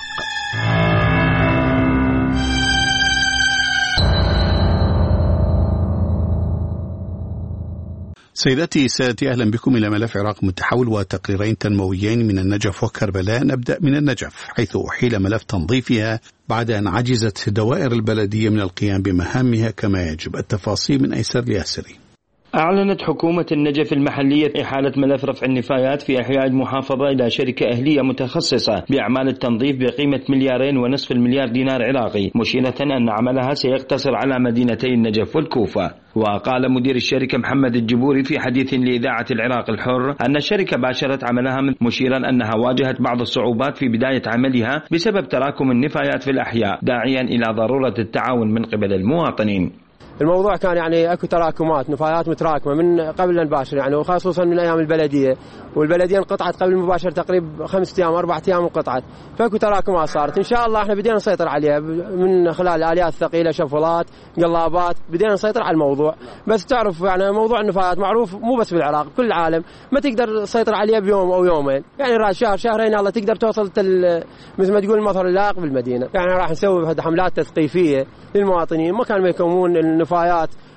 سيداتي سادتي، أهلا بكم إلى ملف عراق متحول وتقريرين تنمويين من النجف وكربلاء. نبدأ من النجف، حيث أحيل ملف تنظيفها بعد أن عجزت دوائر البلدية من القيام بمهامها كما يجب. التفاصيل من أيسر الياسري. أعلنت حكومة النجف المحلية إحالة ملف رفع النفايات في أحياء المحافظة إلى شركة أهلية متخصصة بأعمال التنظيف بقيمة 2.5 مليار دينار عراقي، مشيرة أن عملها سيقتصر على مدينتي النجف والكوفة. وقال مدير الشركة محمد الجبوري في حديث لإذاعة العراق الحر أن الشركة باشرت عملها، مشيرا أنها واجهت بعض الصعوبات في بداية عملها بسبب تراكم النفايات في الأحياء، داعيا إلى ضرورة التعاون من قبل المواطنين. الموضوع كان يعني اكو تراكمات نفايات متراكمه من قبل المباشر يعني، وخصوصا من ايام البلديه، والبلديه انقطعت قبل المباشر تقريبا 5 أيام 4 أيام انقطعت، فاكو تراكمات صارت. ان شاء الله احنا بدينا نسيطر عليها من خلال الاليات الثقيله، شفلات، قلابات، بدينا نسيطر على الموضوع. بس تعرف يعني موضوع النفايات معروف مو بس بالعراق، بكل العالم ما تقدر تسيطر عليها بيوم او يومين، يعني شهر شهرين الله تقدر توصل مثل ما تقول المظهر اللائق بالمدينه. يعني راح نسوي حملات تثقيفيه للمواطنين، مكان ما يكونون النفايات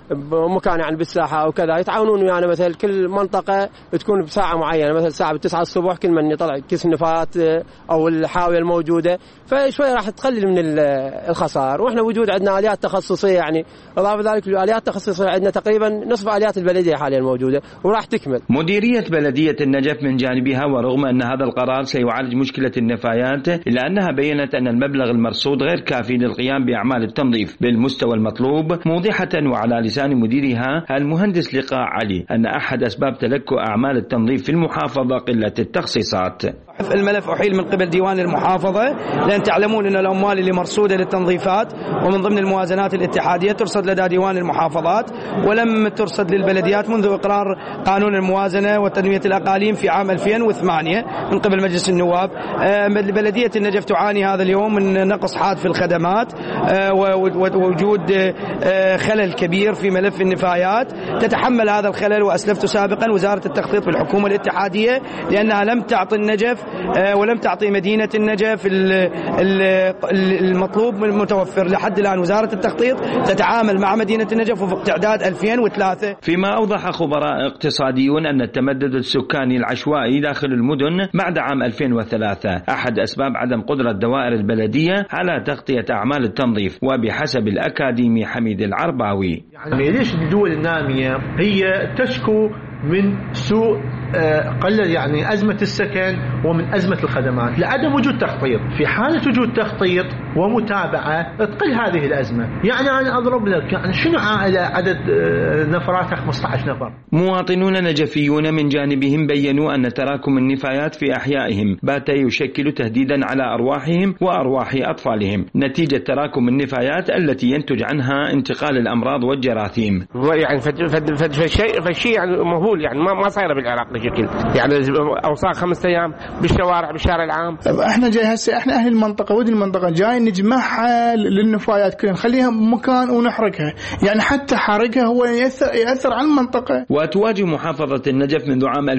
بمكان يعني بالساحة أو كذا يتعاونون ويانا. مثلا كل منطقة تكون بساعة معينة، مثلا الساعة 9 الصبح كل من يطلع كيس النفايات أو الحاوية الموجودة، فشوي راح تقلل من الخسائر. وإحنا وجود عندنا آليات تخصصية، يعني إضافة ذلك الآليات التخصصية عندنا تقريبا نصف آليات البلدية حاليا موجودة وراح تكمل. مديرية بلدية النجف من جانبها، ورغم أن هذا القرار سيعالج مشكلة النفايات، إلا أنها بيّنت أن المبلغ المرصود غير كافي للقيام بأعمال التنظيف بالمستوى المطلوب، موضحة وعلى لسان مديرها المهندس لقاء علي أن أحد أسباب تلكؤ أعمال التنظيف في المحافظة قلة التخصيصات. الملف أحيل من قبل ديوان المحافظة، لأن تعلمون أن الأموال اللي مرصودة للتنظيفات ومن ضمن الموازنات الاتحادية ترصد لدى ديوان المحافظات، ولم ترصد للبلديات منذ إقرار قانون الموازنة وتنمية الأقاليم في عام 2008 من قبل مجلس النواب. بلدية النجف تعاني هذا اليوم من نقص حاد في الخدمات ووجود خلل كبير في ملف النفايات. تتحمل هذا الخلل، وأسلفت سابقا وزارة التخطيط في الحكومة الاتحادية، لأنها لم تعطي النجف ولم تعطي مدينة النجف المطلوب من المتوفر. لحد الآن وزارة التخطيط تتعامل مع مدينة النجف وفق تعداد 2003. فيما أوضح خبراء اقتصاديون أن التمدد السكاني العشوائي داخل المدن بعد عام 2003 أحد أسباب عدم قدرة دوائر البلدية على تغطية أعمال التنظيف. وبحسب الأكاديمي حميد العرباوي، يعني ليش الدول النامية هي تشكو من سوء قلل يعني أزمة السكن ومن أزمة الخدمات لعدم وجود تخطيط. في حالة وجود تخطيط ومتابعة تقل هذه الأزمة. يعني أنا أضرب لك، يعني شنو عائلة عدد نفراتها 15 نفر. مواطنون نجفيون من جانبهم بيّنوا أن تراكم النفايات في أحيائهم بات يشكل تهديدا على أرواحهم وأرواح أطفالهم نتيجة تراكم النفايات التي ينتج عنها انتقال الأمراض والجراثيم. يعني فالشيء يعني مهول، يعني ما صايره بالعراق بشكل، يعني اوساخ 5 أيام بالشوارع بالشارع العام. احنا جاي هسه، احنا اهل المنطقه ودي المنطقه جاي نجمعها للنفايات كلها، نخليها بمكان ونحرقها، يعني حتى حرقها هو ياثر على المنطقه. وتواجه محافظه النجف منذ عام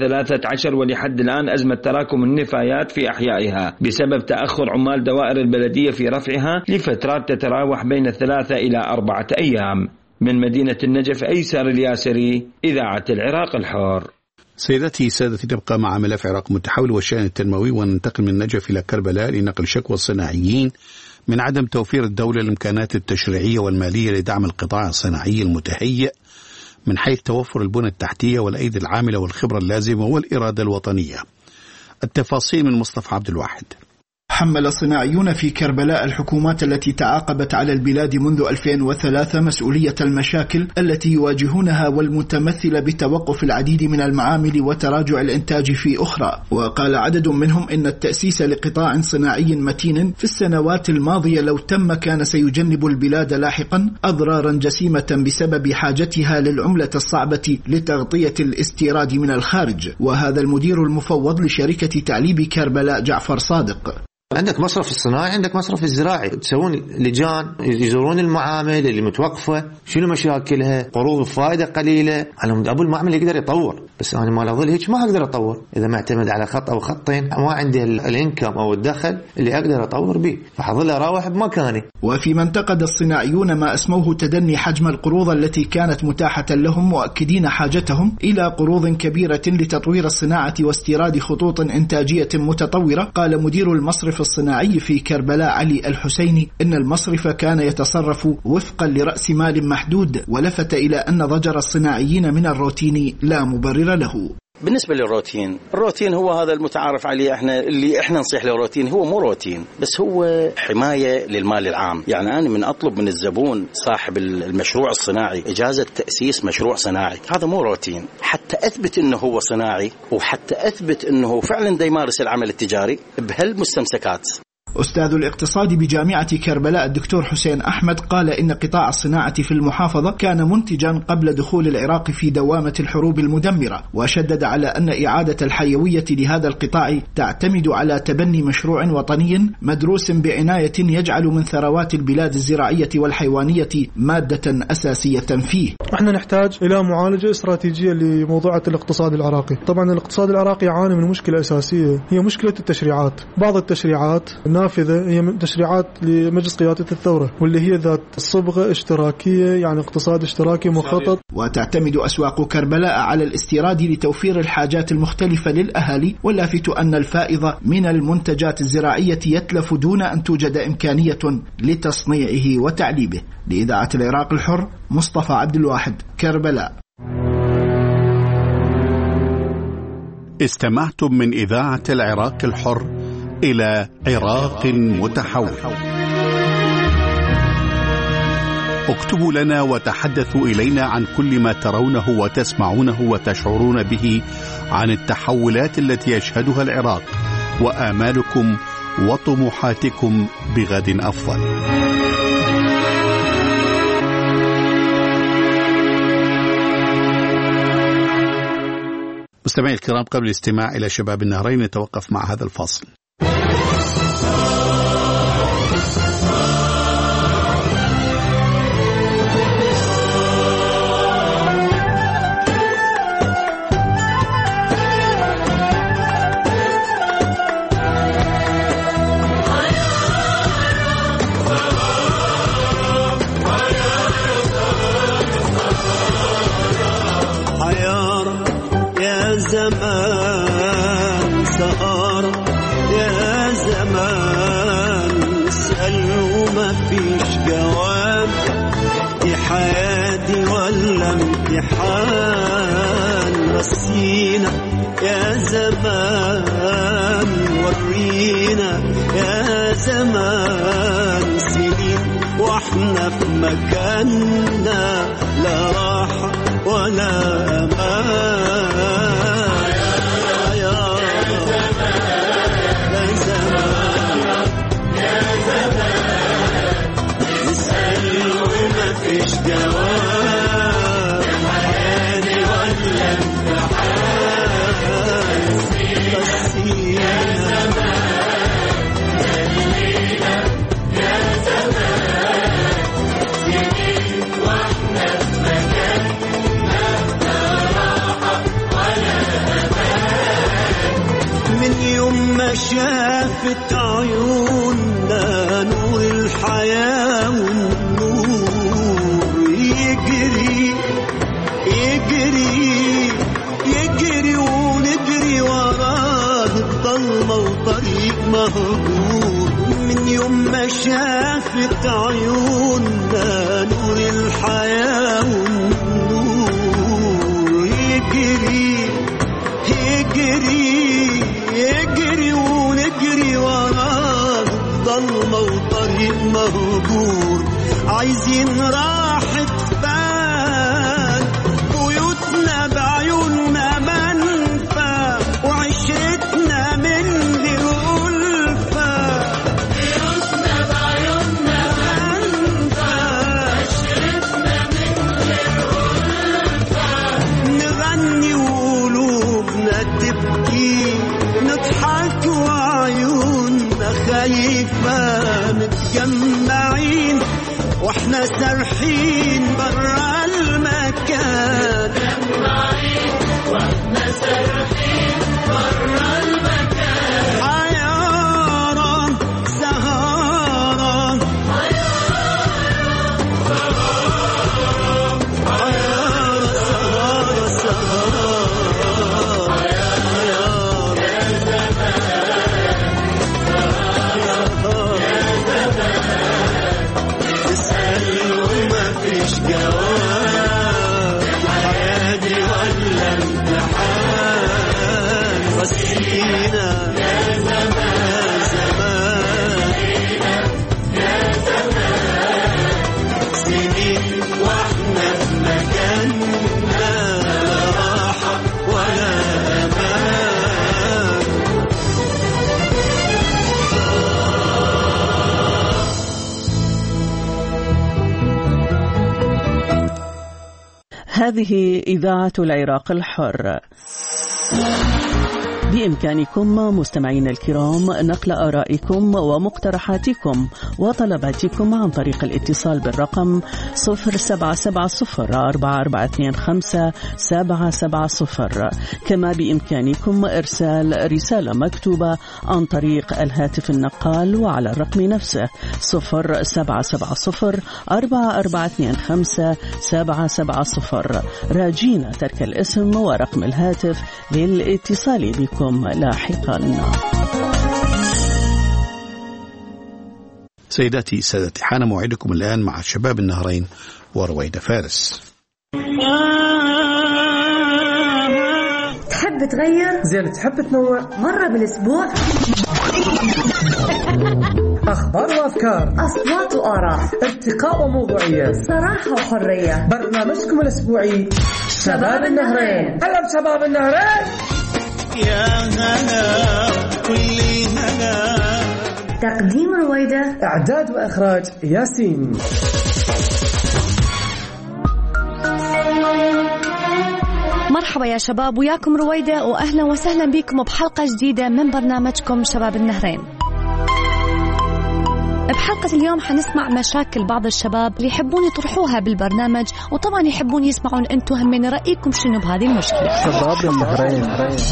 2013 ولحد الان ازمه تراكم النفايات في احيائها بسبب تاخر عمال دوائر البلديه في رفعها لفترات تتراوح بين 3 إلى 4 أيام. من مدينة النجف أيسر الياسري، إذاعة العراق الحر. سيدتي سادتي، نبقى مع ملف عراق متحول والشأن التنموي، وننتقل من النجف إلى كربلاء لنقل شكوى الصناعيين من عدم توفير الدولة الإمكانات التشريعية والمالية لدعم القطاع الصناعي المتهيئ من حيث توفر البنى التحتية والأيدي العاملة والخبرة اللازمة والإرادة الوطنية. التفاصيل من مصطفى عبد الواحد. حمل الصناعيون في كربلاء الحكومات التي تعاقبت على البلاد منذ 2003 مسؤولية المشاكل التي يواجهونها والمتمثلة بتوقف العديد من المعامل وتراجع الإنتاج في أخرى. وقال عدد منهم إن التأسيس لقطاع صناعي متين في السنوات الماضية لو تم كان سيجنب البلاد لاحقا أضرارا جسيمة بسبب حاجتها للعملة الصعبة لتغطية الاستيراد من الخارج. وهذا المدير المفوض لشركة تعليب كربلاء جعفر صادق. عندك مصرف الصناعي، عندك مصرف الزراعي، تسوون لجان يزورون المعامل اللي متوقفة، شنو مشاكلها، قروض الفائدة قليلة، على أبو المعمل يقدر يطور. بس أنا ما أظل هيك ما أقدر أطور إذا ما اعتمد على خط أو خطين، ما عندي الإنكم أو الدخل اللي أقدر أطور به، فحظل أراوح بمكاني. وفيما انتقد الصناعيون ما أسموه تدني حجم القروض التي كانت متاحة لهم، مؤكدين حاجتهم إلى قروض كبيرة لتطوير الصناعة واستيراد خطوط إنتاجية متطورة. قال مدير المصرف الصناعي في كربلاء علي الحسيني إن المصرف كان يتصرف وفقا لرأس مال محدود، ولفت إلى أن ضجر الصناعيين من الروتين لا مبرر له. بالنسبة للروتين، الروتين هو هذا المتعارف عليه، احنا نصيح له روتين، هو مو روتين بس هو حماية للمال العام. يعني أنا من أطلب من الزبون صاحب المشروع الصناعي إجازة تأسيس مشروع صناعي، هذا مو روتين، حتى أثبت أنه هو صناعي وحتى أثبت أنه فعلا دا يمارس العمل التجاري بهالمستمسكات. أستاذ الاقتصاد بجامعة كربلاء الدكتور حسين أحمد قال إن قطاع الصناعة في المحافظة كان منتجا قبل دخول العراق في دوامة الحروب المدمرة، وشدد على أن إعادة الحيوية لهذا القطاع تعتمد على تبني مشروع وطني مدروس بعناية يجعل من ثروات البلاد الزراعية والحيوانية مادة أساسية فيه. احنا نحتاج إلى معالجة استراتيجية لموضوعة الاقتصاد العراقي. طبعا الاقتصاد العراقي يعاني من مشكلة أساسية، هي مشكلة التشريعات. بعض التشريعات النافذة هي من تشريعات لمجلس قيادة الثورة، واللي هي ذات صبغة اشتراكية، يعني اقتصاد اشتراكي مخطط. وتعتمد أسواق كربلاء على الاستيراد لتوفير الحاجات المختلفة للأهالي، واللافت أن الفائض من المنتجات الزراعية يتلف دون أن توجد إمكانية لتصنيعه وتعليبه. لإذاعة العراق الحر، مصطفى عبد الواحد، كربلاء. استمعتم من إذاعة العراق الحر إلى عراق متحول. اكتبوا لنا وتحدثوا إلينا عن كل ما ترونه وتسمعونه وتشعرون به عن التحولات التي يشهدها العراق وآمالكم وطموحاتكم بغد أفضل. مستمعي الكرام، قبل الاستماع إلى شباب النهرين نتوقف مع هذا الفاصل. زمان سهارة يا زمان، اسأل وما فيش جواب، دي حياتي ولا امتحان؟ رسينا يا زمان، ورينا يا زمان، سنين واحنا في مكاننا، لا راحة ولا أمان. مفيش جواب، حياتي ولا امتحان؟ رسينا خلينا يا زمان، سنين واحنا في مكاننا، لا راحة ولا أمان. من يوم ما شافت عيوننا نور الحياة يجري ونجري وراه الضلمة وطريق مهجور. من يوم ما شافت عيوننا نور الحياة والنور، يجري ونجري وراه الضلمة وطريق مهجور. عايزين راحة بال، بيوتنا بعيوننا منفى، وعشرتنا من غير ألفة. بيوتنا بعيوننا منفى، عشرتنا من غير ألفة. نغني وقلوبنا تبكي، نضحك وعيوننا خايفة، متجمعين واحنا سارحين برا المكان، واحنا سارحين برا المكان. حيارى سهارى، جواب، حياتي ولا امتحان؟ رسينا يا زمان، يا زمان، سنين واحنا في مكاننا، لا راحة ولا أمان. هذه إذاعة العراق الحر. بإمكانكم مستمعين الكرام نقل آرائكم ومقترحاتكم وطلباتكم عن طريق الاتصال بالرقم 0770-4425-770. كما بإمكانكم إرسال رسالة مكتوبة عن طريق الهاتف النقال وعلى الرقم نفسه 0770-4425-770. راجين ترك الاسم ورقم الهاتف للاتصال بكم لاحقا. سيداتي سادتي، حان موعدكم الآن مع شباب النهرين ورويدة فارس. تحب تغير؟ زين تحب تنوع؟ مرة بالأسبوع؟ أخبار وأفكار، أصوات وآراء، ارتقاء وموضوعية، صراحة وحرية. برنامجكم الأسبوعي شباب النهرين. ألم شباب النهرين يا هلا كل هلا. تقديم رويدة، إعداد وإخراج ياسين. مرحبا يا شباب، وياكم رويدة، وأهلا وسهلا بكم بحلقة جديدة من برنامجكم شباب النهرين. بحلقة اليوم حنسمع مشاكل بعض الشباب اللي يحبون يطرحوها بالبرنامج، وطبعا يحبون يسمعون أنتم همين رأيكم شنو بهذه المشكلة. شباب النهرين.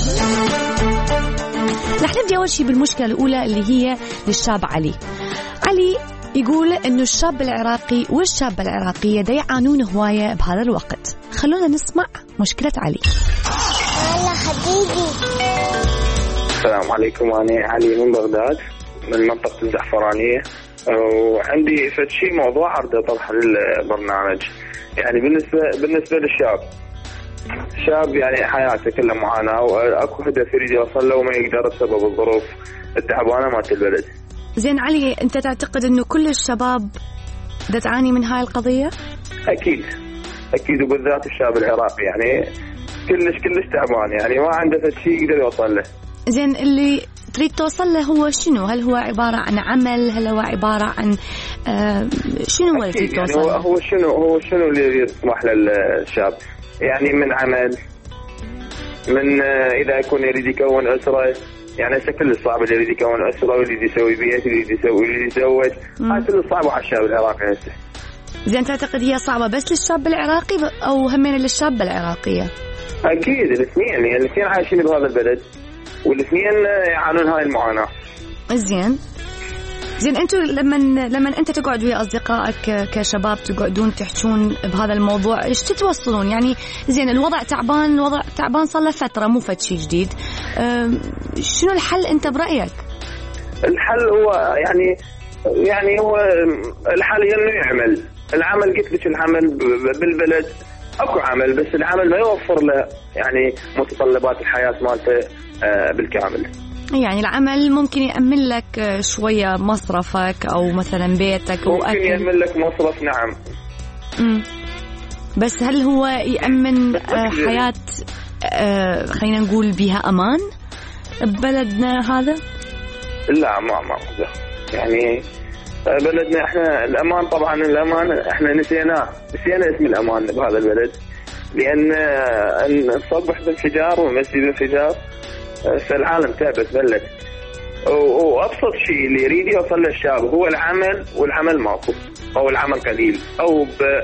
رح نبدأ أول شيء بالمشكلة الأولى اللي هي للشاب علي. علي يقول إنه الشاب العراقي والشابة العراقية دا يعانون هواية بهذا الوقت. خلونا نسمع مشكلة علي. هلا حبيبي. السلام عليكم، أنا علي من بغداد من منطقة الزعفرانية، وعندي شيء موضوع عرض طرح للبرنامج. يعني بالنسبة للشاب، شاب يعني حياته كلها معاناة، وأكو هدف يريد يوصل له وما يقدر بسبب الظروف التعبانة مالت البلد. زين علي، أنت تعتقد إنه كل الشباب دا تعاني من هاي القضية؟ أكيد، وبالذات الشاب العراقي يعني كلش تعبان، يعني ما عنده شيء يقدر يوصل له. زين، اللي تريد توصل له هو شنو؟ هل هو عبارة عن عمل؟ هل هو عبارة عن شنو هو اللي تريد توصل له؟ يعني هو شنو اللي يطمح للشاب؟ يعني من عمل، من إذا يكون يريد يكون أسرة، يعني هسه كل الصعب اللي يريد يكون أسرة ويريد يسوي بيت ويريد يتزوج، هاي كل الصعب على الشاب العراقي هسه. زين، تعتقد هي صعبة بس للشاب العراقي أو همين للشابة العراقية؟ أكيد الاثنين، يعني الاثنين عايشين بهذا البلد والاثنين يعانون هاي المعاناة. زين انتوا لما انت تقعد ويا اصدقائك كشباب تقعدون تحكون بهذا الموضوع، ايش تتوصلون؟ يعني زين الوضع تعبان صار له فتره، مو فد شيء جديد. شنو الحل انت برايك؟ الحل هو يعني هو الحل انه يعمل. العمل قلت لك، العمل بالبلد اكو عمل، بس العمل ما يوفر له يعني متطلبات الحياه مالته بالكامل. يعني العمل ممكن يأمن لك شوية مصرفك أو مثلا بيتك ممكن يأمن لك مصرف، نعم. بس هل هو يأمن حياة خلينا نقول بها أمان ببلدنا هذا؟ لا، ما يعني بلدنا احنا الأمان، طبعا الأمان احنا نسينا اسم الأمان بهذا البلد، لأن نصبح بانفجار ونمسي بانفجار، فالعالم تعبت بلد. وأبسط شيء اللي يريد يوصل للشاب هو العمل، والعمل ماكو، أو العمل قليل، أو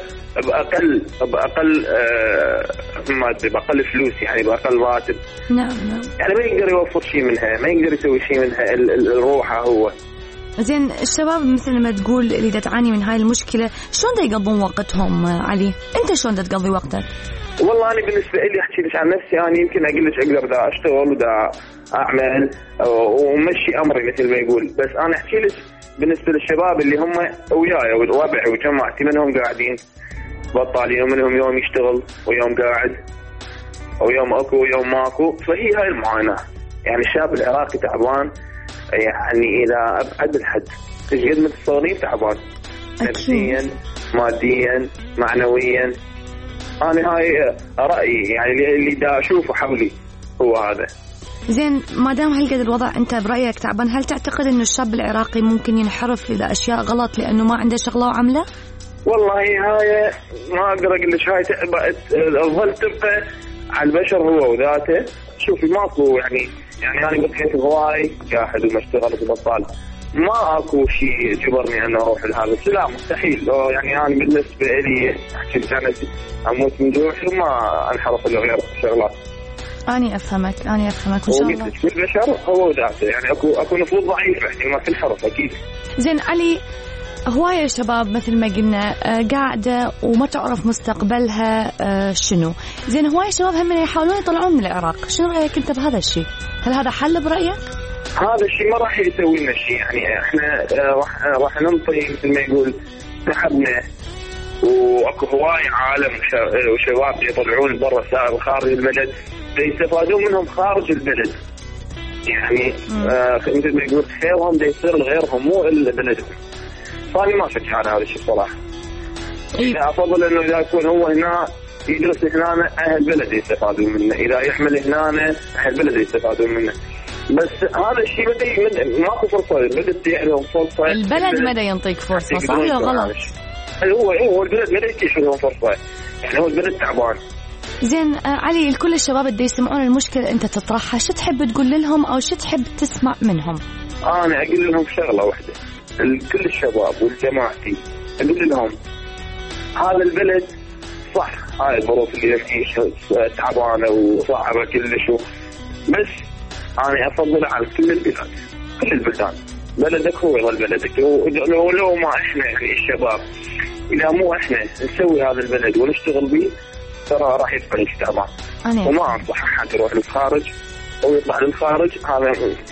بأقل فلوس، يعني بأقل راتب. نعم. يعني ما يقدر يوفر شيء منها، ما يقدر يسوي شيء منها، الروحة هو. زين، الشباب مثل ما تقول اللي دا تعاني من هاي المشكلة، شلون دا يقضون وقتهم علي؟ أنت شلون دا تقضي وقتك؟ والله أنا بالنسبة لي أحكي لك عن نفسي، أنا يمكن أقول لك أقدر دا أشتغل ودا أعمل ومشي أمري مثل ما يقول، بس أنا أحكي لك بالنسبة للشباب اللي هم وياي وربعي وجماعتي، منهم قاعدين بطالين ومنهم يوم يشتغل ويوم قاعد ويوم أكو ويوم ماكو، فهي هاي المعاناة. يعني الشاب العراقي تعبان يعني إلى أبعد الحد، تجد من الصغير تعبان نفسيا ماديا معنويا. أنا هاي رأيي، يعني اللي دا أشوفه حولي هو هذا. زين، ما دام هالقد الوضع أنت برأيك تعبان، هل تعتقد إنه الشاب العراقي ممكن ينحرف إلى أشياء غلط لأنه ما عنده شغلة وعمله؟ والله هاي ما أقدر أقول لك، هاي تظل تبقى على البشر هو وذاته. شوفي ماكو يعني أنا بقيت هواي قاعد وما اشتغل في بطال، ما اكو شيء يجبرني ان اروح لهذا. لا مستحيل. يعني انا بالنسبه لي احكي لك اموت من جوع وما انحرف الا غير شغلات. اني افهمك ان شاء الله. البشر هو ذاته، يعني اكو نفوذ ضعيفه يعني ما تنحرف اكيد. زين علي، هواية شباب مثل ما قلنا قاعدة وما تعرف مستقبلها شنو. زين هواية شباب هم يحاولون يطلعون من العراق، شنو رأيك أنت بهذا الشيء؟ هل هذا حل برأيك؟ هذا الشيء ما راح يسوي لنا شيء، يعني احنا راح ننطي مثل ما يقول تعبنا، واكو هواية عالم وشباب يطلعون برا خارج البلد يستفادون منهم خارج البلد، يعني مثل ما يقول خيرهم يصير لغيرهم مو إلا بلدهم. فأنا ما أشجع على هذا الشيء صراحة. أفضل إنه إذا يكون هو هنا يدرس هنا أهل بلد يستفادون منه، إذا يحمل هنا أهل بلد يستفادون منه. بس هذا الشيء ماكو فرصة، البلد يعطيهم فرصة. البلد مدى ينطيك فرصة صح ولا غلط؟ هو البلد مدى يعطيك لهم فرصة، يعني هو البلد تعبان. زين علي، الكل الشباب اللي يسمعون المشكلة أنت تطرحها، شو تحب تقول لهم أو شو تحب تسمع منهم؟ أنا أقول لهم شغلة واحدة، كل الشباب والجماعتي أقول لهم هذا البلد صح، هاي الظروف اللي نعيشها تعبانة وصعبة كلش، بس أنا أفضل على كل البلاد، كل البلدان. بلدك هو يظل بلدك، ولو ما إحنا يعني الشباب إذا مو إحنا نسوي هذا البلد ونشتغل به ترى راح يدفع تعبان. وما أنصح أحد يروح للخارج أو يطلع للخارج، هذا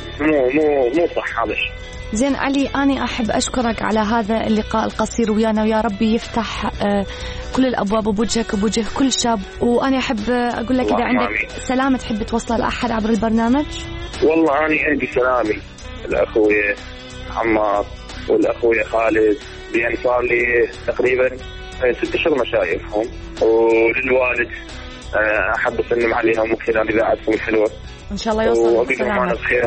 مو صح هذا الشيء. زين علي، أنا أحب أشكرك على هذا اللقاء القصير ويانا، ويا ربي يفتح كل الأبواب بوجهك وبوجه كل شاب. وأنا أحب أقول لك إذا عندك سلامة تحب توصل لأحد عبر البرنامج؟ والله أنا عندي سلامي الأخوية عمار والأخوية خالد، لأن صار لي تقريبا 6 أشهر ما شايفهم، وللوالد أحب أسلم عليهم من خلال إذاعتكم الحلوة إن شاء الله يوصل وأقول لهم بخير.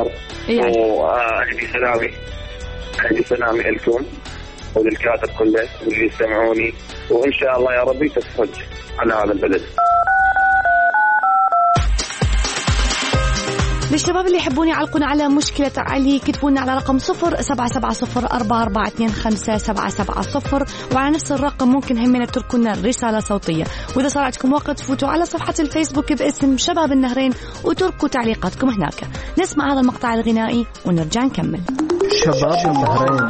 وعندي سلامي لكم وللكاتب كله واللي يسمعوني، وإن شاء الله يا ربي تفرج على هذا البلد. للشباب اللي يحبون يعلقون على مشكلة علي كتبونا على رقم 077044257770، وعلى نفس الرقم ممكن همنا تركونا رسالة صوتية. وإذا صار عندكم وقت فوتوا على صفحة الفيسبوك باسم شباب النهرين وتركوا تعليقاتكم هناك. نسمع هذا المقطع الغنائي ونرجع نكمل. شباب النهرين.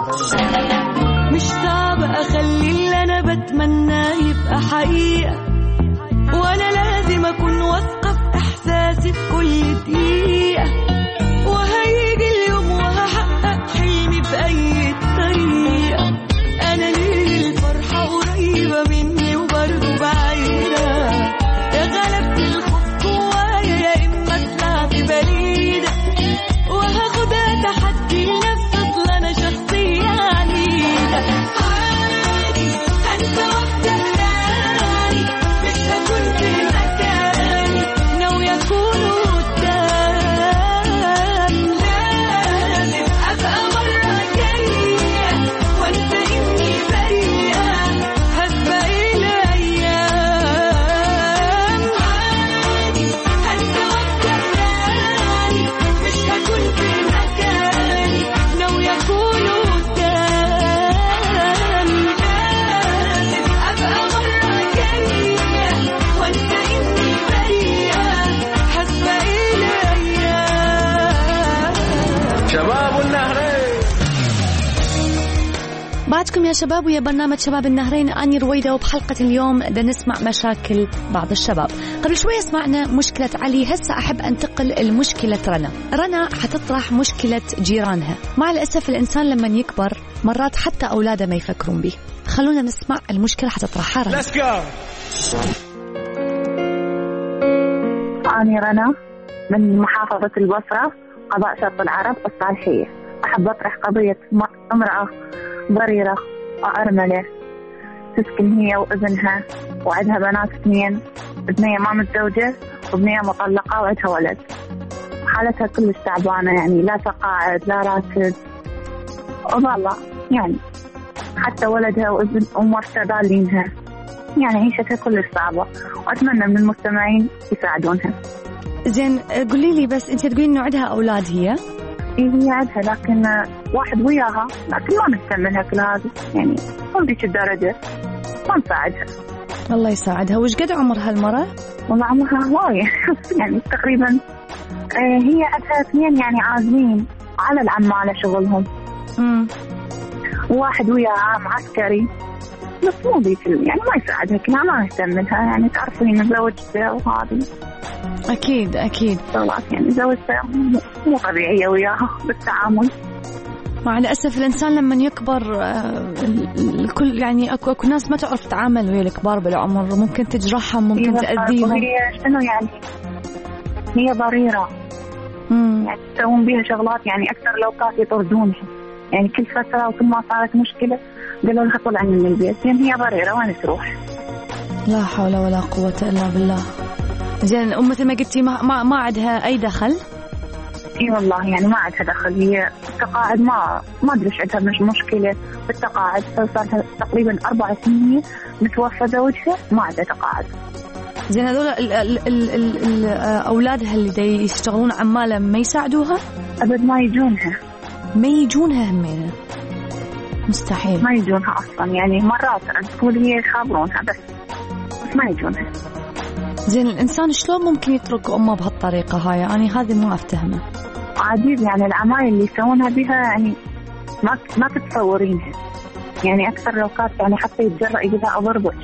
مشتاق أخلي اللي أنا بتمناه يبقى حقيقة، وأنا لازم أكون واثقة في إحساسي بكل دقيقة، وهيجي اليوم وهحقق حلمي بأي طريقة. أنا ليه الفرحة قريبة مني وبرضه بعيدة، يا غلبت الخوف جوايا يا إما طلعت بريدة، وهاخدها تحدي لنفسي أصل أنا شخصية عنيدة. عادي هنسى وأفتح تاني، مش هكون في مكاني، ناوية أكون قدام، لازم أبقى مرة جاية وأنسى إني بريئة، هسبق الأيام. عادي هنسى وأفتح تاني، مش هكون في مكاني، ناوية أكون قدام، لازم أبقى مرة جاية وأنسى إني بريئة، هسبق الأيام. شباب النهرين. بعدكم يا شباب ويا برنامج شباب النهرين، أني رويدة. وبحلقة اليوم بدنا نسمع مشاكل بعض الشباب. قبل شوية سمعنا مشكلة علي، هسه أحب أنتقل لمشكلة رنا حتطرح مشكلة جيرانها. مع الأسف الإنسان لما يكبر مرات حتى أولاده ما يفكرون به. خلونا نسمع المشكلة حتطرحها رنا. أنا رنا من محافظة البصرة، قضاء شرق العرب الصالحية. أحب أطرح قضية امرأة ضريرة وأرملة، تسكن هي وابنها وعندها بنات 2، ابنية ما متزوجة وابنية مطلقة وعندها ولد. حالتها كلش تعبانة، يعني لا تقاعد لا راتب، والله يعني حتى ولدها وابن أمورتها ضالينها. يعني عيشتها كلش صعبة، وأتمنى من المستمعين يساعدونها. زين قولي لي بس، أنت تقولين إنه عندها أولاد هي؟ إيه هي عندها، لكن واحد وياها، لكن ما نستعملها كل هذا، يعني مو بذيك الدرجة، ما نساعدها. الله يساعدها. وش قد عمر هالمرة؟ والله عمرها هواية يعني تقريبا. هي عندها اثنين يعني عازلين على العمالة شغلهم. وواحد وياها عام عسكري، بس مو ذيك يعني ما يساعدها كلها، ما نستعملها، يعني تعرفين زوجتها وهذه. أكيد أكيد. طلعت يعني زوجتها مو طبيعية وياها بالتعامل. مع الأسف الإنسان لما يكبر الكل يعني أكو ناس ما تعرف تتعامل ويا الكبار بالعمر، ممكن تجرحهم، ممكن تأذيهم. هي شنو يعني هي ضريرة، يعني تسوون بيها شغلات يعني أكثر لو كانت يطردونها، يعني كل فترة وكل ما صارت مشكلة قالوا لها طلعي من البيت، يعني هي ضريرة وين تروح؟ لا حول ولا قوة إلا بالله. زين مثل ما قلتي ما عندها أي دخل؟ اي والله يعني ما عندها دخل، هي التقاعد ما ادري ايش عندها، مش مشكله بالتقاعد، صار لها تقريبا 4 سنين متوفى زوجها، ما عندها تقاعد. زين هذول اولادها اللي دي يشتغلون عماله ما يساعدوها؟ ابد ما يجونها. ما يجونها همينه؟ مستحيل ما يجونها اصلا، يعني مرات تقول هي يخابرونها بس ما يجونها. زين الإنسان شلون ممكن يترك أمه بهالطريقة هاي؟ أنا هذه ما أفتهمه. عجيب يعني العمايل اللي يسوونها بها، يعني ما تتصورينها، يعني أكثر لو كانت يعني حتى يتجرأ يقولها أضربك.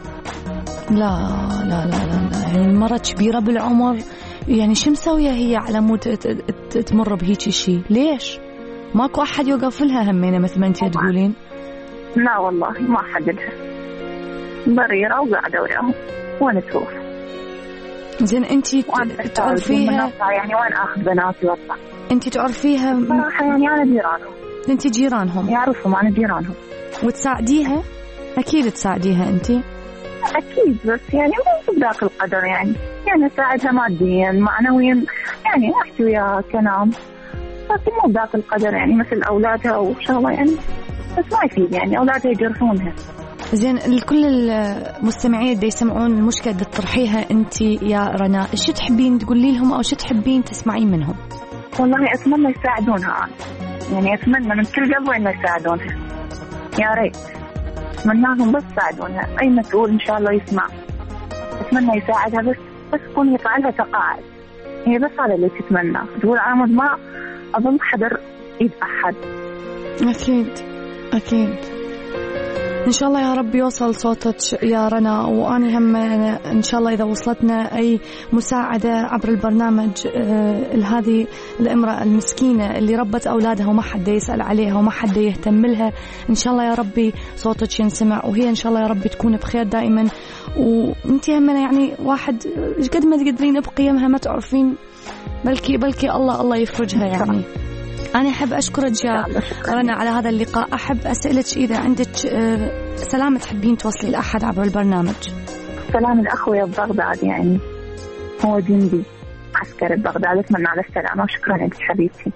لا لا لا لا, لا. يعني المرة كبيرة بالعمر، يعني شو مسوية هي على مود تمر بهيك شيء؟ ليش؟ ماكو أحد يوقف لها همينة مثل ما أنت تقولين؟ لا والله ما حد لها، ضريرة وقاعدة وياهم، وين تروح؟ زين انتي تعرفيها يعني وين اخذ بناتي واطلع؟ انتي تعرفيها صراحه يعني انا جيرانهم. انتي جيرانهم؟ يعرفهم انا جيرانهم. وتساعديها؟ اكيد تساعديها انتي. اكيد بس يعني مو بذاك القدر، يعني اساعدها ماديا معنويا، يعني احكي وياها كلام، لكن مو بذاك القدر يعني مثل اولادها او شغله يعني، بس ما يفيد يعني اولادها يجرحونها. زين لكل المستمعين اللي يسمعون المشكلة اللي تطرحيها أنت يا رنا، شو تحبين تقولي لهم أو شو تحبين تسمعين منهم؟ والله أتمنى يساعدونها، يعني أتمنى من كل قلبي إنه يساعدونها، يا ريت أتمناهم بس يساعدونها. أي مسؤول إن شاء الله يسمع أتمنى يساعدها، بس يكون يطلع لها تقاعد، هي بس هذا اللي تتمنى، تقول عامد ما أظن حذر إيد أحد. أكيد أكيد إن شاء الله يا رب يوصل صوتك يا رنا، وأنا هم إن شاء الله إذا وصلتنا أي مساعدة عبر البرنامج لهذه الامرأة المسكينة اللي ربت أولادها وما حد يسأل عليها وما حد يهتم لها، إن شاء الله يا ربي صوتك ينسمع، وهي إن شاء الله يا ربي تكون بخير دائما. وأنتي همنا يعني واحد قد ما تقدرين بقيمها ما تعرفين، بلكي الله يفرجها يعني. أنا أحب أشكرك يا رنا على هذا اللقاء. أحب أسألك إذا عندك سلام تحبين توصلي لأحد عبر البرنامج. سلام الأخوة ببغداد، يعني هو جندي عسكري ببغداد، أتمنى على السلامة وشكرا لك حبيبتي.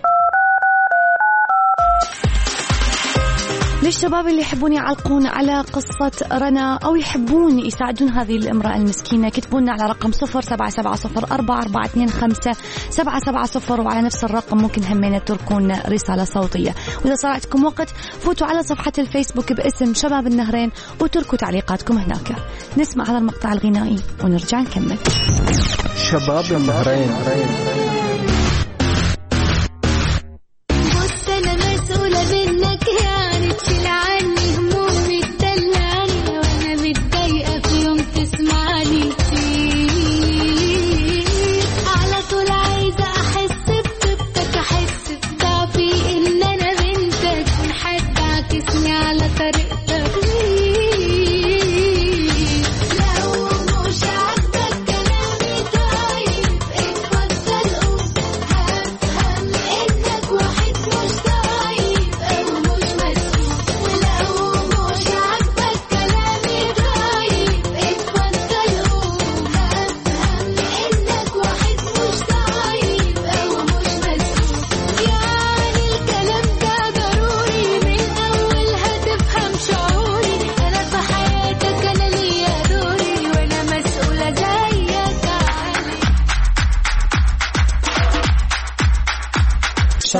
للشباب اللي يحبون يعلقون على قصة رنا أو يحبون يساعدون هذه الامرأة المسكينة، كتبونا على رقم 077044257770، وعلى نفس الرقم ممكن همين تركون رسالة صوتية. وإذا صار عندكم وقت فوتوا على صفحة الفيسبوك باسم شباب النهرين وتركوا تعليقاتكم هناك. نسمع هذا المقطع الغنائي ونرجع نكمل. شباب النهرين. بص أنا مسؤولة منك، يعني تشيل عني همومي تدلعني، وأنا متضايقة في يوم تسمعني كتير، على طول عايزة أحس بطيبتك، أحس بضعفي إن أنا بنتك، من حد عاكسني على طريقتك، لو مش عاجبك كلامي طيب اتفضل قول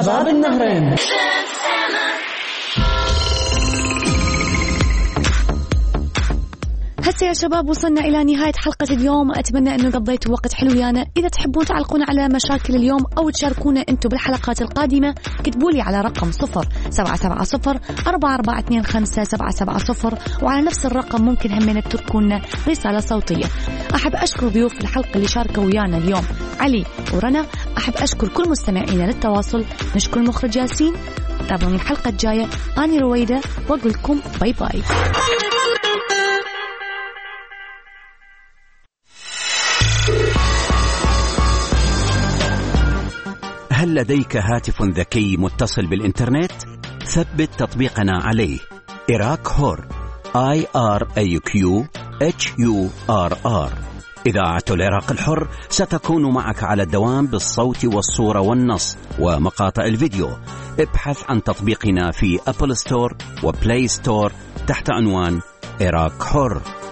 شباب النهرين. هسه يا شباب وصلنا إلى نهاية حلقة اليوم. أتمنى أنه قضيتوا وقت حلو ويانا. إذا تحبون تعلقون على مشاكل اليوم أو تشاركونا أنتم بالحلقات القادمة كتبوا لي على رقم 0770-4425-770 وعلى نفس الرقم ممكن همين تتركونا رسالة صوتية. أحب أشكر ضيوف الحلقة اللي شاركوا ويانا اليوم علي ورنا. أحب أشكر كل مستمعينا للتواصل. نشكر المخرج ياسين. تابعوني الحلقة الجاية. أنا رويدة وأقول لكم باي باي. هل لديك هاتف ذكي متصل بالإنترنت؟ ثبت تطبيقنا عليه. إراك هور IRAQ HURR. إذاعة العراق الحر ستكون معك على الدوام بالصوت والصورة والنص ومقاطع الفيديو. ابحث عن تطبيقنا في أبل ستور وبلاي ستور تحت عنوان إراك حر.